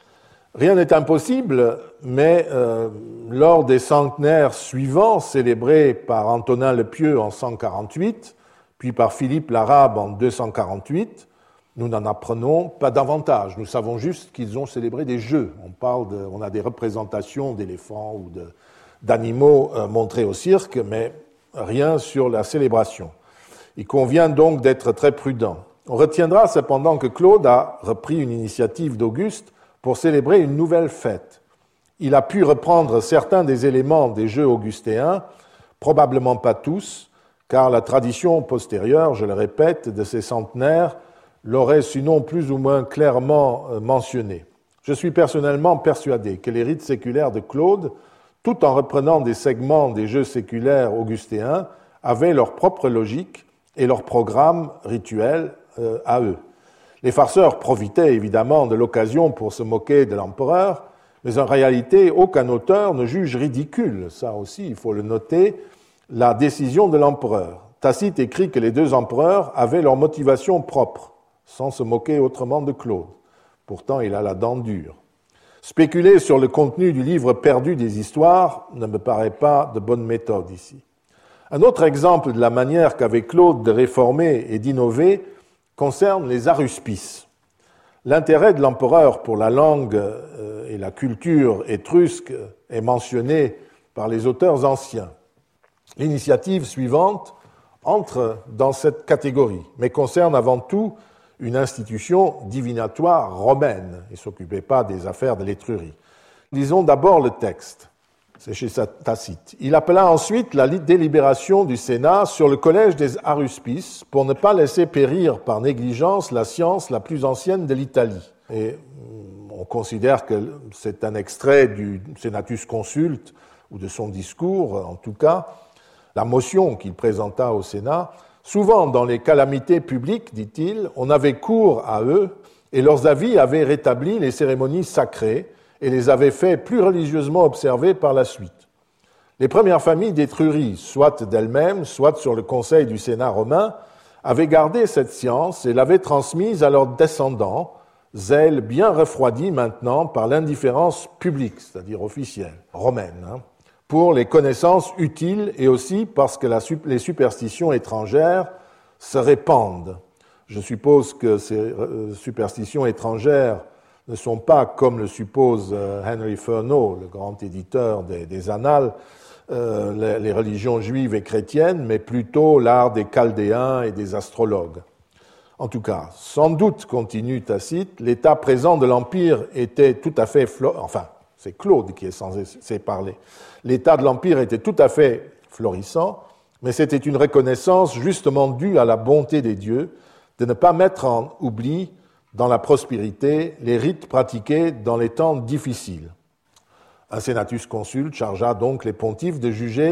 Rien n'est impossible, mais euh, lors des centenaires suivants, célébrés par Antonin le Pieux en cent quarante-huit, puis par Philippe l'Arabe en deux cent quarante-huit, nous n'en apprenons pas davantage. Nous savons juste qu'ils ont célébré des jeux. On parle de, on a des représentations d'éléphants ou de, d'animaux euh, montrés au cirque, mais rien sur la célébration. Il convient donc d'être très prudent. On retiendra cependant que Claude a repris une initiative d'Auguste pour célébrer une nouvelle fête. Il a pu reprendre certains des éléments des jeux augustéens, probablement pas tous, car la tradition postérieure, je le répète, de ces centenaires l'aurait sinon plus ou moins clairement mentionné. Je suis personnellement persuadé que les rites séculaires de Claude, tout en reprenant des segments des jeux séculaires augustéens, avaient leur propre logique et leur programme rituel euh, à eux. Les farceurs profitaient évidemment de l'occasion pour se moquer de l'empereur, mais en réalité, aucun auteur ne juge ridicule, ça aussi il faut le noter, la décision de l'empereur. Tacite écrit que les deux empereurs avaient leur motivation propre, sans se moquer autrement de Claude. Pourtant, il a la dent dure. Spéculer sur le contenu du livre perdu des histoires ne me paraît pas de bonne méthode ici. Un autre exemple de la manière qu'avait Claude de réformer et d'innover concerne les aruspices. L'intérêt de l'empereur pour la langue et la culture étrusque est mentionné par les auteurs anciens. L'initiative suivante entre dans cette catégorie, mais concerne avant tout une institution divinatoire romaine. Il ne s'occupait pas des affaires de l'étrurie. Lisons d'abord le texte. C'est chez Tacite. Il appela ensuite la délibération du Sénat sur le collège des aruspices pour ne pas laisser périr par négligence la science la plus ancienne de l'Italie. Et on considère que c'est un extrait du Senatus Consulte, ou de son discours, en tout cas, la motion qu'il présenta au Sénat. Souvent, dans les calamités publiques, dit-il, on avait cours à eux et leurs avis avaient rétabli les cérémonies sacrées et les avaient fait plus religieusement observer par la suite. Les premières familles d'Étrurie, soit d'elles-mêmes, soit sur le conseil du Sénat romain, avaient gardé cette science et l'avaient transmise à leurs descendants, zèle bien refroidi maintenant par l'indifférence publique, c'est-à-dire officielle, romaine, hein, pour les connaissances utiles et aussi parce que la, les superstitions étrangères se répandent. Je suppose que ces euh, superstitions étrangères ne sont pas, comme le suppose euh, Henry Furneaux, le grand éditeur des, des Annales, euh, les, les religions juives et chrétiennes, mais plutôt l'art des Chaldéens et des astrologues. En tout cas, sans doute, continue Tacite, l'état présent de l'Empire était tout à fait... Flo- enfin, c'est Claude qui est censé parler. L'état de l'Empire était tout à fait florissant, mais c'était une reconnaissance justement due à la bonté des dieux de ne pas mettre en oubli dans la prospérité les rites pratiqués dans les temps difficiles. Un Senatus Consulte chargea donc les pontifes de juger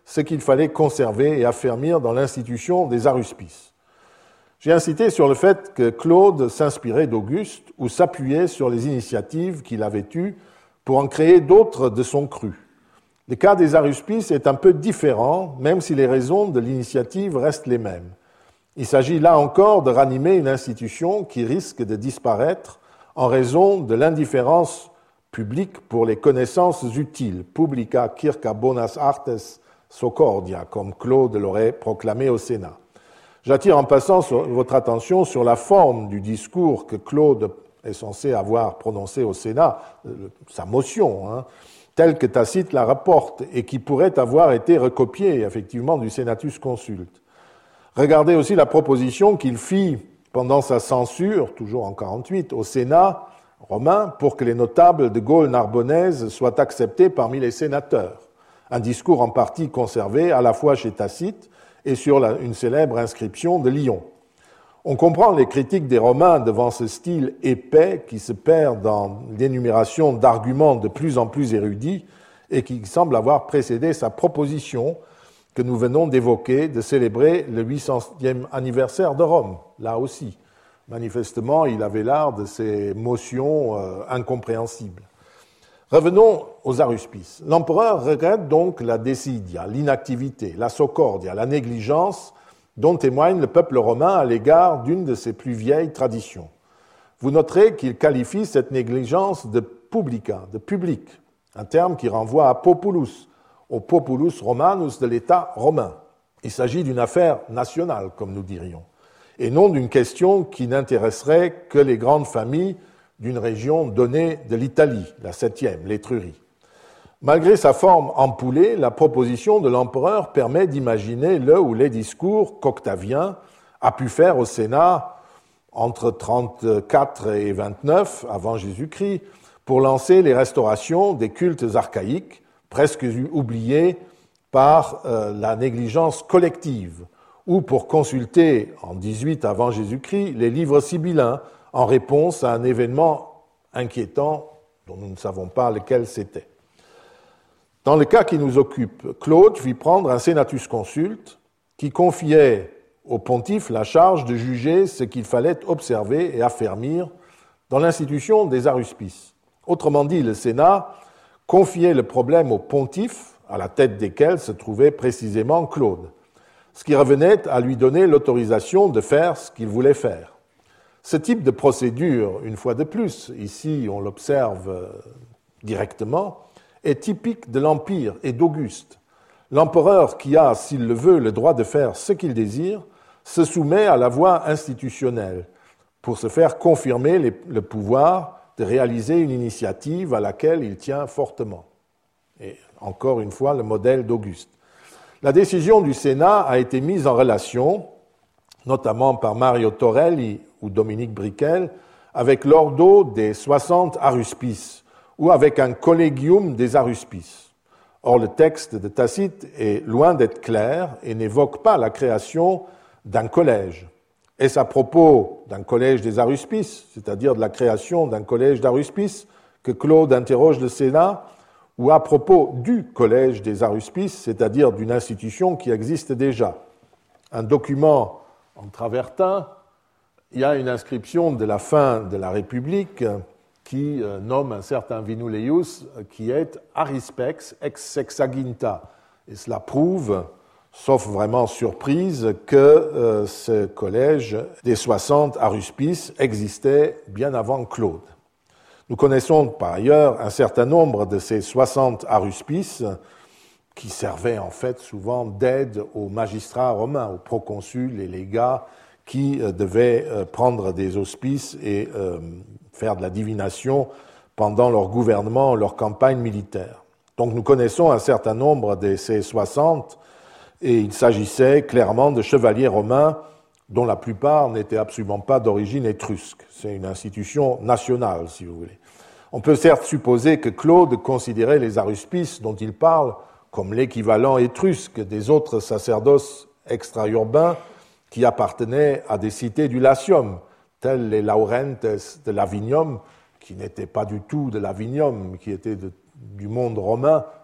ce qu'il fallait conserver et affermir dans l'institution des aruspices. J'ai insisté sur le fait que Claude s'inspirait d'Auguste ou s'appuyait sur les initiatives qu'il avait eues pour en créer d'autres de son cru. Le cas des aruspices est un peu différent, même si les raisons de l'initiative restent les mêmes. Il s'agit là encore de ranimer une institution qui risque de disparaître en raison de l'indifférence publique pour les connaissances utiles, publica circa bonas artes socordia, comme Claude l'aurait proclamé au Sénat. J'attire en passant votre attention sur la forme du discours que Claude est censé avoir prononcé au Sénat, sa motion, hein, telle que Tacite la rapporte et qui pourrait avoir été recopiée effectivement du Senatus Consulte. Regardez aussi la proposition qu'il fit pendant sa censure, toujours en quarante-huit, au Sénat romain, pour que les notables de Gaule narbonnaise soient acceptés parmi les sénateurs. Un discours en partie conservé à la fois chez Tacite et sur la, une célèbre inscription de Lyon. On comprend les critiques des Romains devant ce style épais qui se perd dans l'énumération d'arguments de plus en plus érudits et qui semble avoir précédé sa proposition que nous venons d'évoquer de célébrer le huit centième anniversaire de Rome, là aussi. Manifestement, il avait l'art de ces motions euh, incompréhensibles. Revenons aux aruspices. L'empereur regrette donc la décidia, l'inactivité, la socordia, la négligence dont témoigne le peuple romain à l'égard d'une de ses plus vieilles traditions. Vous noterez qu'il qualifie cette négligence de publica, de public, un terme qui renvoie à populus, au populus romanus de l'État romain. Il s'agit d'une affaire nationale, comme nous dirions, et non d'une question qui n'intéresserait que les grandes familles d'une région donnée de l'Italie, la septième, l'Étrurie. Malgré sa forme ampoulée, la proposition de l'empereur permet d'imaginer le ou les discours qu'Octavien a pu faire au Sénat entre trente-quatre et vingt-neuf avant Jésus-Christ pour lancer les restaurations des cultes archaïques, presque oubliés par euh, la négligence collective, ou pour consulter en dix-huit avant Jésus-Christ les livres sibyllins en réponse à un événement inquiétant dont nous ne savons pas lequel c'était. Dans le cas qui nous occupe, Claude fit prendre un Senatus Consulte qui confiait au pontife la charge de juger ce qu'il fallait observer et affermir dans l'institution des aruspices. Autrement dit, le Sénat confiait le problème au pontife, à la tête desquels se trouvait précisément Claude, ce qui revenait à lui donner l'autorisation de faire ce qu'il voulait faire. Ce type de procédure, une fois de plus, ici on l'observe directement, est typique de l'Empire et d'Auguste. L'empereur qui a, s'il le veut, le droit de faire ce qu'il désire, se soumet à la voie institutionnelle pour se faire confirmer les, le pouvoir de réaliser une initiative à laquelle il tient fortement. Et encore une fois, le modèle d'Auguste. La décision du Sénat a été mise en relation, notamment par Mario Torelli ou Dominique Briquel, avec l'ordo des soixante aruspices, ou avec un collegium des aruspices. Or, le texte de Tacite est loin d'être clair et n'évoque pas la création d'un collège. Est-ce à propos d'un collège des aruspices, c'est-à-dire de la création d'un collège d'aruspices, que Claude interroge le Sénat, ou à propos du collège des aruspices, c'est-à-dire d'une institution qui existe déjà? Un document en travertin, il y a une inscription de la fin de la République qui nomme un certain Vinuleius qui est arispex ex sexaginta. Et cela prouve, sauf vraiment surprise, que euh, ce collège des soixante aruspices existait bien avant Claude. Nous connaissons par ailleurs un certain nombre de ces soixante aruspices qui servaient en fait souvent d'aide aux magistrats romains, aux proconsuls et légats qui euh, devaient euh, prendre des auspices et euh, faire de la divination pendant leur gouvernement, leur campagne militaire. Donc nous connaissons un certain nombre de ces soixante, et il s'agissait clairement de chevaliers romains dont la plupart n'étaient absolument pas d'origine étrusque. C'est une institution nationale, si vous voulez. On peut certes supposer que Claude considérait les aruspices dont il parle comme l'équivalent étrusque des autres sacerdoces extra-urbains qui appartenaient à des cités du Latium, tels les Laurentes de l'Avinium, qui n'étaient pas du tout de l'Avinium, qui étaient de, du monde romain,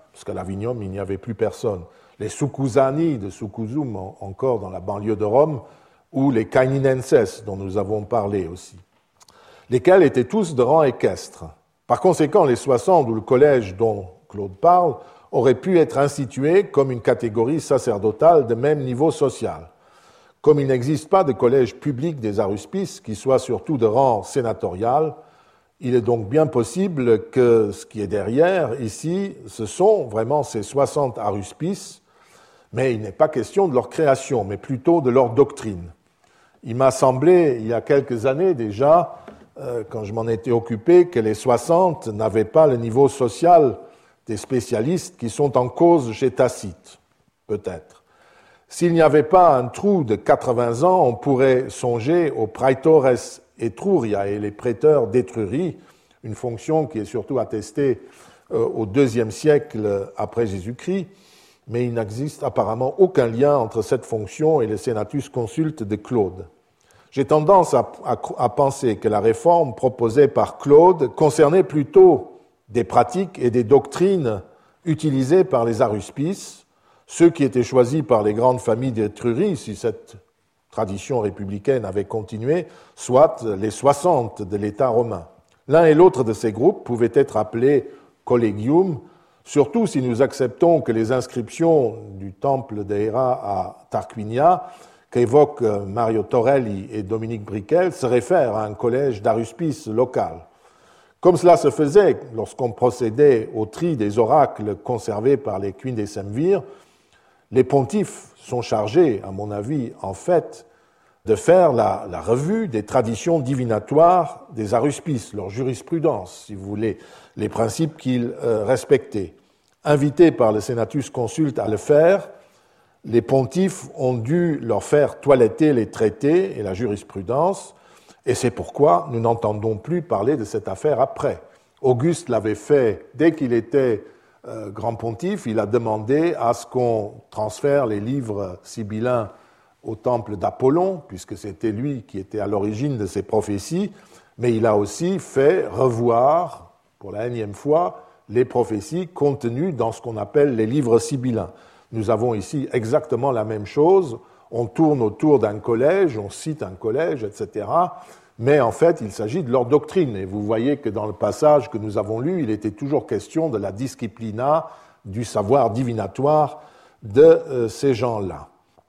parce qu'à l'Avinium, il n'y avait plus personne. Les Succusani de Succusum, encore dans la banlieue de Rome, ou les Caininenses, dont nous avons parlé aussi, lesquels étaient tous de rang équestre. Par conséquent, les soixante, ou le collège dont Claude parle, auraient pu être institués comme une catégorie sacerdotale de même niveau social. Comme il n'existe pas de collège public des aruspices qui soit surtout de rang sénatorial, il est donc bien possible que ce qui est derrière, ici, ce sont vraiment ces soixante aruspices, mais il n'est pas question de leur création, mais plutôt de leur doctrine. Il m'a semblé, il y a quelques années déjà, euh, quand je m'en étais occupé, que les soixante n'avaient pas le niveau social des spécialistes qui sont en cause chez Tacite, peut-être. S'il n'y avait pas un trou de quatre-vingts ans, on pourrait songer aux praetores Etruria et les prêteurs d'Étrurie, une fonction qui est surtout attestée euh, au deuxième siècle après Jésus-Christ, mais il n'existe apparemment aucun lien entre cette fonction et le Senatus Consulte de Claude. J'ai tendance à, à, à penser que la réforme proposée par Claude concernait plutôt des pratiques et des doctrines utilisées par les aruspices, ceux qui étaient choisis par les grandes familles d'Étrurie, si cette tradition républicaine avait continué, soit les soixante de l'État romain. L'un et l'autre de ces groupes pouvaient être appelés collegium, surtout si nous acceptons que les inscriptions du temple de Héra à Tarquinia, qu'évoquent Mario Torelli et Dominique Briquel, se réfèrent à un collège d'aruspices local. Comme cela se faisait lorsqu'on procédait au tri des oracles conservés par les quindécemvirs, les pontifes sont chargés, à mon avis, en fait, de faire la, la revue des traditions divinatoires des aruspices, leur jurisprudence, si vous voulez, les principes qu'ils euh, respectaient. Invités par le Senatus Consulte à le faire, les pontifes ont dû leur faire toiletter les traités et la jurisprudence, et c'est pourquoi nous n'entendons plus parler de cette affaire après. Auguste l'avait fait dès qu'il était euh, grand pontife, il a demandé à ce qu'on transfère les livres sibyllins au temple d'Apollon, puisque c'était lui qui était à l'origine de ces prophéties, mais il a aussi fait revoir, pour la énième fois, les prophéties contenues dans ce qu'on appelle les livres sibyllins. Nous avons ici exactement la même chose, on tourne autour d'un collège, on cite un collège, et cetera, mais en fait, il s'agit de leur doctrine, et vous voyez que dans le passage que nous avons lu, il était toujours question de la disciplina, du savoir divinatoire de euh, ces gens-là.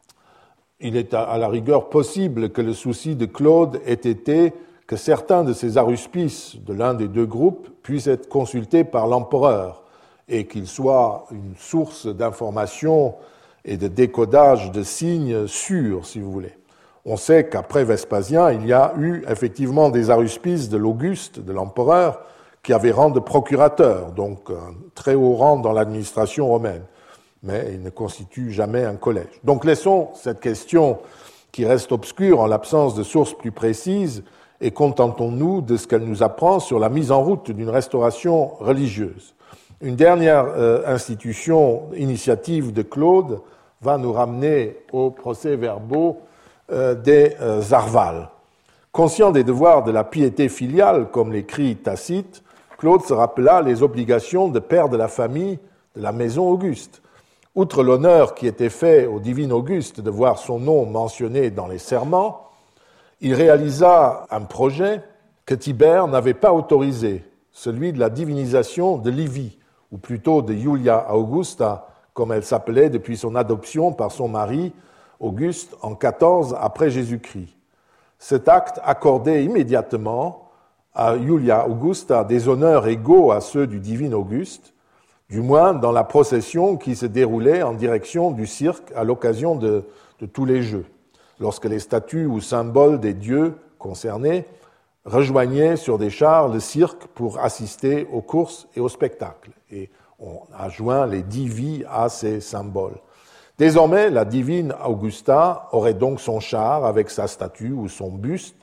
Il est à la rigueur possible que le souci de Claude ait été que certains de ces aruspices de l'un des deux groupes puissent être consultés par l'empereur et qu'ils soient une source d'information et de décodage de signes sûrs, si vous voulez. On sait qu'après Vespasien, il y a eu effectivement des aruspices de l'Auguste, de l'empereur, qui avaient rang de procurateur, donc un très haut rang dans l'administration romaine. Mais il ne constitue jamais un collège. Donc laissons cette question qui reste obscure en l'absence de sources plus précises et contentons-nous de ce qu'elle nous apprend sur la mise en route d'une restauration religieuse. Une dernière euh, institution, initiative de Claude, va nous ramener aux procès-verbaux euh, des euh, Arvales. Conscient des devoirs de la piété filiale, comme l'écrit Tacite, Claude se rappela les obligations de père de la famille de la maison Auguste. Outre l'honneur qui était fait au divin Auguste de voir son nom mentionné dans les serments, il réalisa un projet que Tibère n'avait pas autorisé, celui de la divinisation de Livie, ou plutôt de Iulia Augusta, comme elle s'appelait depuis son adoption par son mari, Auguste, en quatorze après Jésus-Christ. Cet acte accordait immédiatement à Iulia Augusta des honneurs égaux à ceux du divin Auguste, du moins dans la procession qui se déroulait en direction du cirque à l'occasion de, de tous les Jeux, lorsque les statues ou symboles des dieux concernés rejoignaient sur des chars le cirque pour assister aux courses et aux spectacles. Et on a joint les divi à ces symboles. Désormais, la divine Augusta aurait donc son char avec sa statue ou son buste,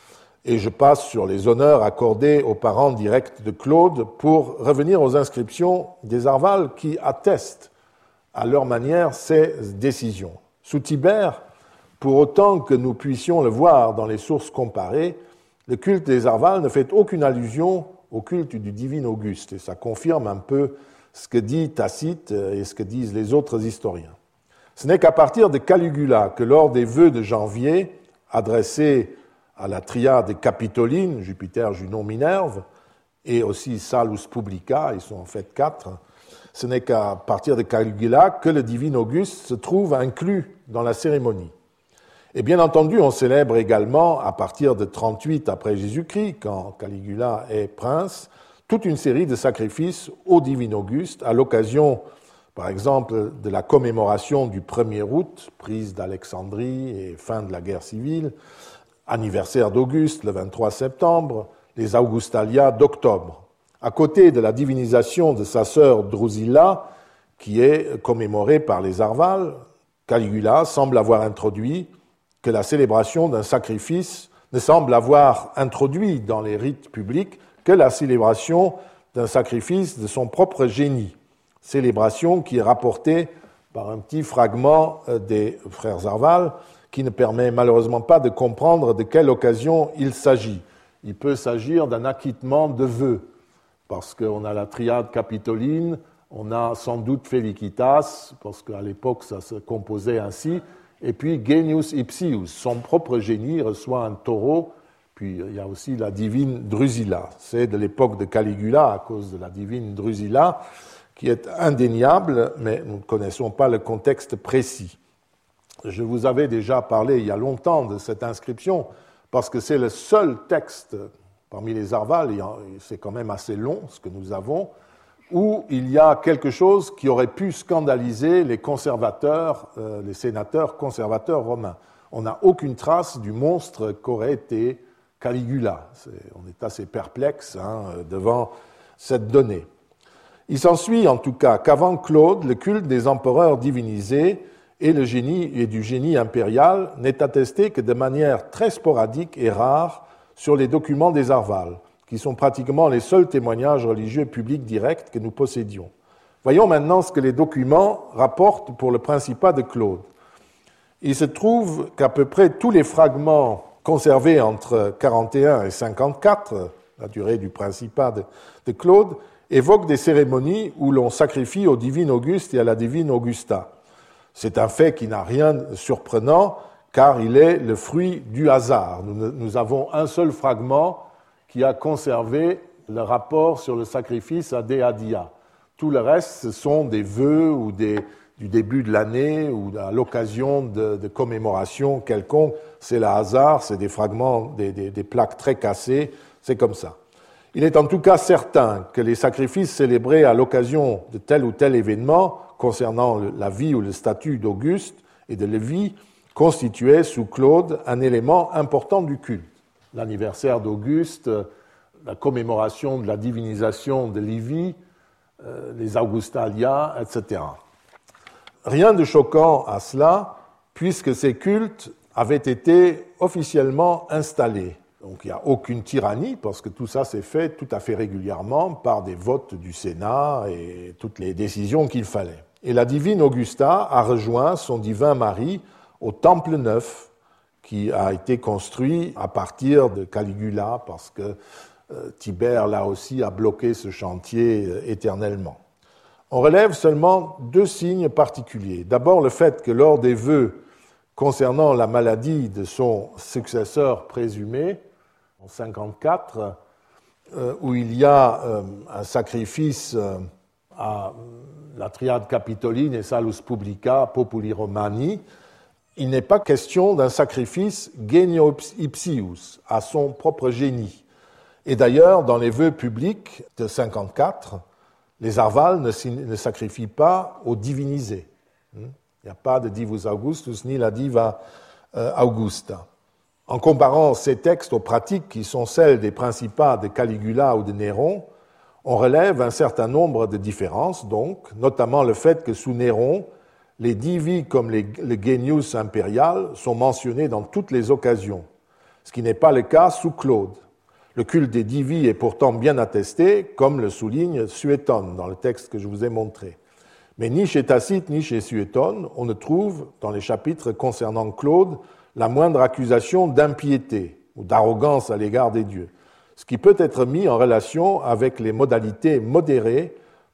et je passe sur les honneurs accordés aux parents directs de Claude pour revenir aux inscriptions des Arvales qui attestent à leur manière ces décisions. Sous Tibère, pour autant que nous puissions le voir dans les sources comparées, le culte des Arvales ne fait aucune allusion au culte du divin Auguste, et ça confirme un peu ce que dit Tacite et ce que disent les autres historiens. Ce n'est qu'à partir de Caligula que lors des vœux de janvier, adressés à la triade capitoline, Jupiter, Junon, Minerve, et aussi Salus Publica, ils sont en fait quatre, ce n'est qu'à partir de Caligula que le divin Auguste se trouve inclus dans la cérémonie. Et bien entendu, on célèbre également, à partir de trente-huit après Jésus-Christ, quand Caligula est prince, toute une série de sacrifices au divin Auguste, à l'occasion, par exemple, de la commémoration du premier août, prise d'Alexandrie et fin de la guerre civile, anniversaire d'Auguste, le vingt-trois septembre, les Augustalia d'octobre. À côté de la divinisation de sa sœur Drusilla, qui est commémorée par les Arvales, Caligula semble avoir introduit que la célébration d'un sacrifice ne semble avoir introduit dans les rites publics que la célébration d'un sacrifice de son propre génie, célébration qui est rapportée par un petit fragment des frères Arvales qui ne permet malheureusement pas de comprendre de quelle occasion il s'agit. Il peut s'agir d'un acquittement de vœux, parce qu'on a la triade capitoline, on a sans doute Felicitas, parce qu'à l'époque ça se composait ainsi, et puis Genius Ipsius, son propre génie reçoit un taureau, puis il y a aussi la divine Drusilla. C'est de l'époque de Caligula, à cause de la divine Drusilla, qui est indéniable, mais nous ne connaissons pas le contexte précis. Je vous avais déjà parlé il y a longtemps de cette inscription, parce que c'est le seul texte parmi les Arvales, c'est quand même assez long ce que nous avons, où il y a quelque chose qui aurait pu scandaliser les conservateurs, euh, les sénateurs conservateurs romains. On n'a aucune trace du monstre qu'aurait été Caligula. C'est, on est assez perplexe hein, devant cette donnée. Il s'ensuit en tout cas qu'avant Claude, le culte des empereurs divinisés et, le génie, et du génie impérial n'est attesté que de manière très sporadique et rare sur les documents des Arvales, qui sont pratiquement les seuls témoignages religieux publics directs que nous possédions. Voyons maintenant ce que les documents rapportent pour le principat de Claude. Il se trouve qu'à peu près tous les fragments conservés entre quarante et un et cinquante-quatre, la durée du principat de, de Claude, évoquent des cérémonies où l'on sacrifie au divin Auguste et à la divine Augusta. C'est un fait qui n'a rien de surprenant, car il est le fruit du hasard. Nous, nous avons un seul fragment qui a conservé le rapport sur le sacrifice à Deadia. Tout le reste, ce sont des vœux ou des, du début de l'année ou à l'occasion de, de commémorations quelconques. C'est le hasard, c'est des fragments, des, des, des plaques très cassées, c'est comme ça. Il est en tout cas certain que les sacrifices célébrés à l'occasion de tel ou tel événement concernant la vie ou le statut d'Auguste et de Lévi constituaient sous Claude un élément important du culte. L'anniversaire d'Auguste, la commémoration de la divinisation de Livie, euh, les Augustalia, et cetera. Rien de choquant à cela, puisque ces cultes avaient été officiellement installés. Donc il n'y a aucune tyrannie, parce que tout ça s'est fait tout à fait régulièrement par des votes du Sénat et toutes les décisions qu'il fallait. Et la divine Augusta a rejoint son divin mari au Temple Neuf, qui a été construit à partir de Caligula, parce que euh, Tibère, là aussi, a bloqué ce chantier euh, éternellement. On relève seulement deux signes particuliers. D'abord, le fait que lors des vœux concernant la maladie de son successeur présumé, en cinquante-quatre, euh, où il y a euh, un sacrifice euh, à la triade capitoline et Salus Publica, Populi Romani, il n'est pas question d'un sacrifice genio ipsius, à son propre génie. Et d'ailleurs, dans les vœux publics de cinquante-quatre, les Arvales ne, ne sacrifient pas aux divinisés. Il n'y a pas de Divus Augustus ni la Diva Augusta. En comparant ces textes aux pratiques qui sont celles des principats de Caligula ou de Néron, on relève un certain nombre de différences, donc, notamment le fait que sous Néron, les divi comme les, le genius impérial sont mentionnés dans toutes les occasions, ce qui n'est pas le cas sous Claude. Le culte des divi est pourtant bien attesté, comme le souligne Suétone dans le texte que je vous ai montré. Mais ni chez Tacite ni chez Suétone, on ne trouve, dans les chapitres concernant Claude, la moindre accusation d'impiété ou d'arrogance à l'égard des dieux, ce qui peut être mis en relation avec les modalités modérées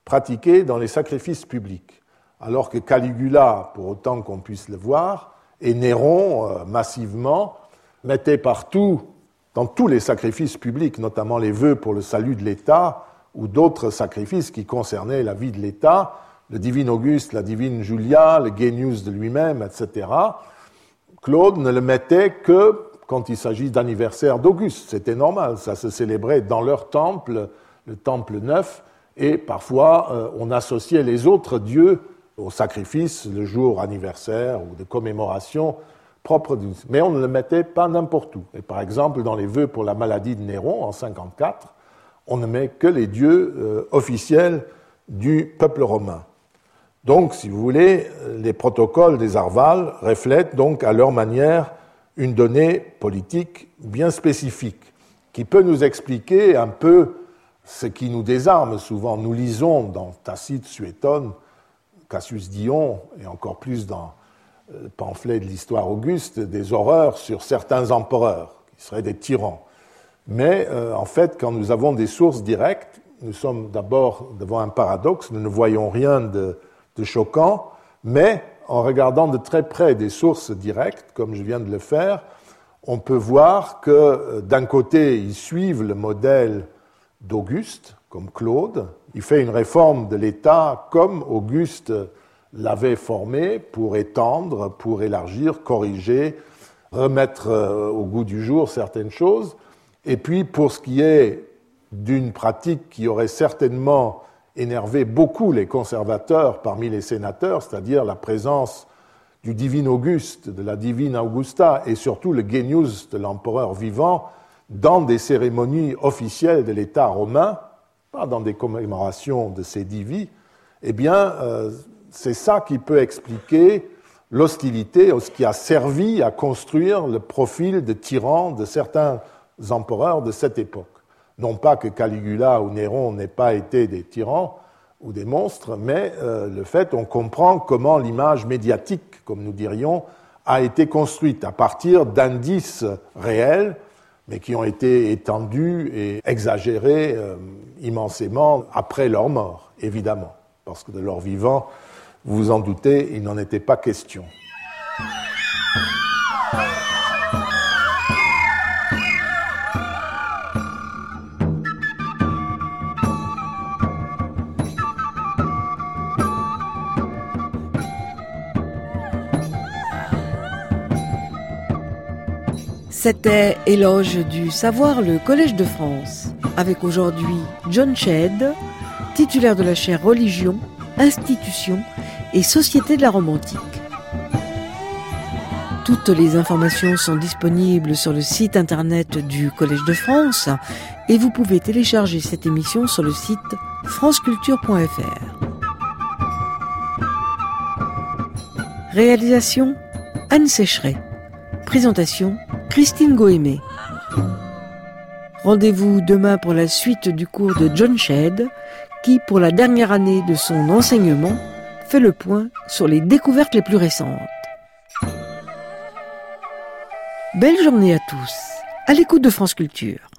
pratiquée dans les sacrifices publics, alors que Caligula, pour autant qu'on puisse le voir, et Néron, euh, massivement, mettaient partout, dans tous les sacrifices publics, notamment les vœux pour le salut de l'État, ou d'autres sacrifices qui concernaient la vie de l'État, le divin Auguste, la divine Julia, le Genius de lui-même, et cetera. Claude ne le mettait que quand il s'agit d'anniversaire d'Auguste. C'était normal, ça se célébrait dans leur temple, le temple neuf, et parfois euh, on associait les autres dieux au sacrifice, le jour anniversaire ou de commémoration propre. De... Mais on ne le mettait pas n'importe où. Et par exemple, dans les vœux pour la maladie de Néron, en cinquante-quatre, on ne met que les dieux euh, officiels du peuple romain. Donc, si vous voulez, les protocoles des Arval reflètent donc à leur manière une donnée politique bien spécifique, qui peut nous expliquer un peu ce qui nous désarme souvent. Nous lisons dans Tacite, Suétone, Cassius Dion, et encore plus dans le pamphlet de l'histoire Auguste, des horreurs sur certains empereurs, qui seraient des tyrans. Mais euh, en fait, quand nous avons des sources directes, nous sommes d'abord devant un paradoxe, nous ne voyons rien de, de choquant, mais en regardant de très près des sources directes, comme je viens de le faire, on peut voir que d'un côté, ils suivent le modèle d'Auguste, comme Claude. Il fait une réforme de l'État comme Auguste l'avait formé pour étendre, pour élargir, corriger, remettre au goût du jour certaines choses. Et puis, pour ce qui est d'une pratique qui aurait certainement énervé beaucoup les conservateurs parmi les sénateurs, c'est-à-dire la présence du divin Auguste, de la divine Augusta, et surtout le Genius de l'empereur vivant, dans des cérémonies officielles de l'État romain, pas dans des commémorations de ces divis, eh bien, euh, c'est ça qui peut expliquer l'hostilité, ce qui a servi à construire le profil de tyran de certains empereurs de cette époque. Non pas que Caligula ou Néron n'aient pas été des tyrans ou des monstres, mais euh, le fait, on comprend comment l'image médiatique, comme nous dirions, a été construite à partir d'indices réels, mais qui ont été étendus et exagérés euh, immensément après leur mort, évidemment, parce que de leur vivant, vous vous en doutez, il n'en était pas question. C'était Éloge du savoir, le Collège de France, avec aujourd'hui John Shedd, titulaire de la chaire Religion, Institutions et Société de la Rome antique. Toutes les informations sont disponibles sur le site internet du Collège de France et vous pouvez télécharger cette émission sur le site franceculture point f r. Réalisation Anne Sécheret. Présentation Christine Goémé. Rendez-vous demain pour la suite du cours de John Shedd, qui, pour la dernière année de son enseignement, fait le point sur les découvertes les plus récentes. Belle journée à tous, à l'écoute de France Culture.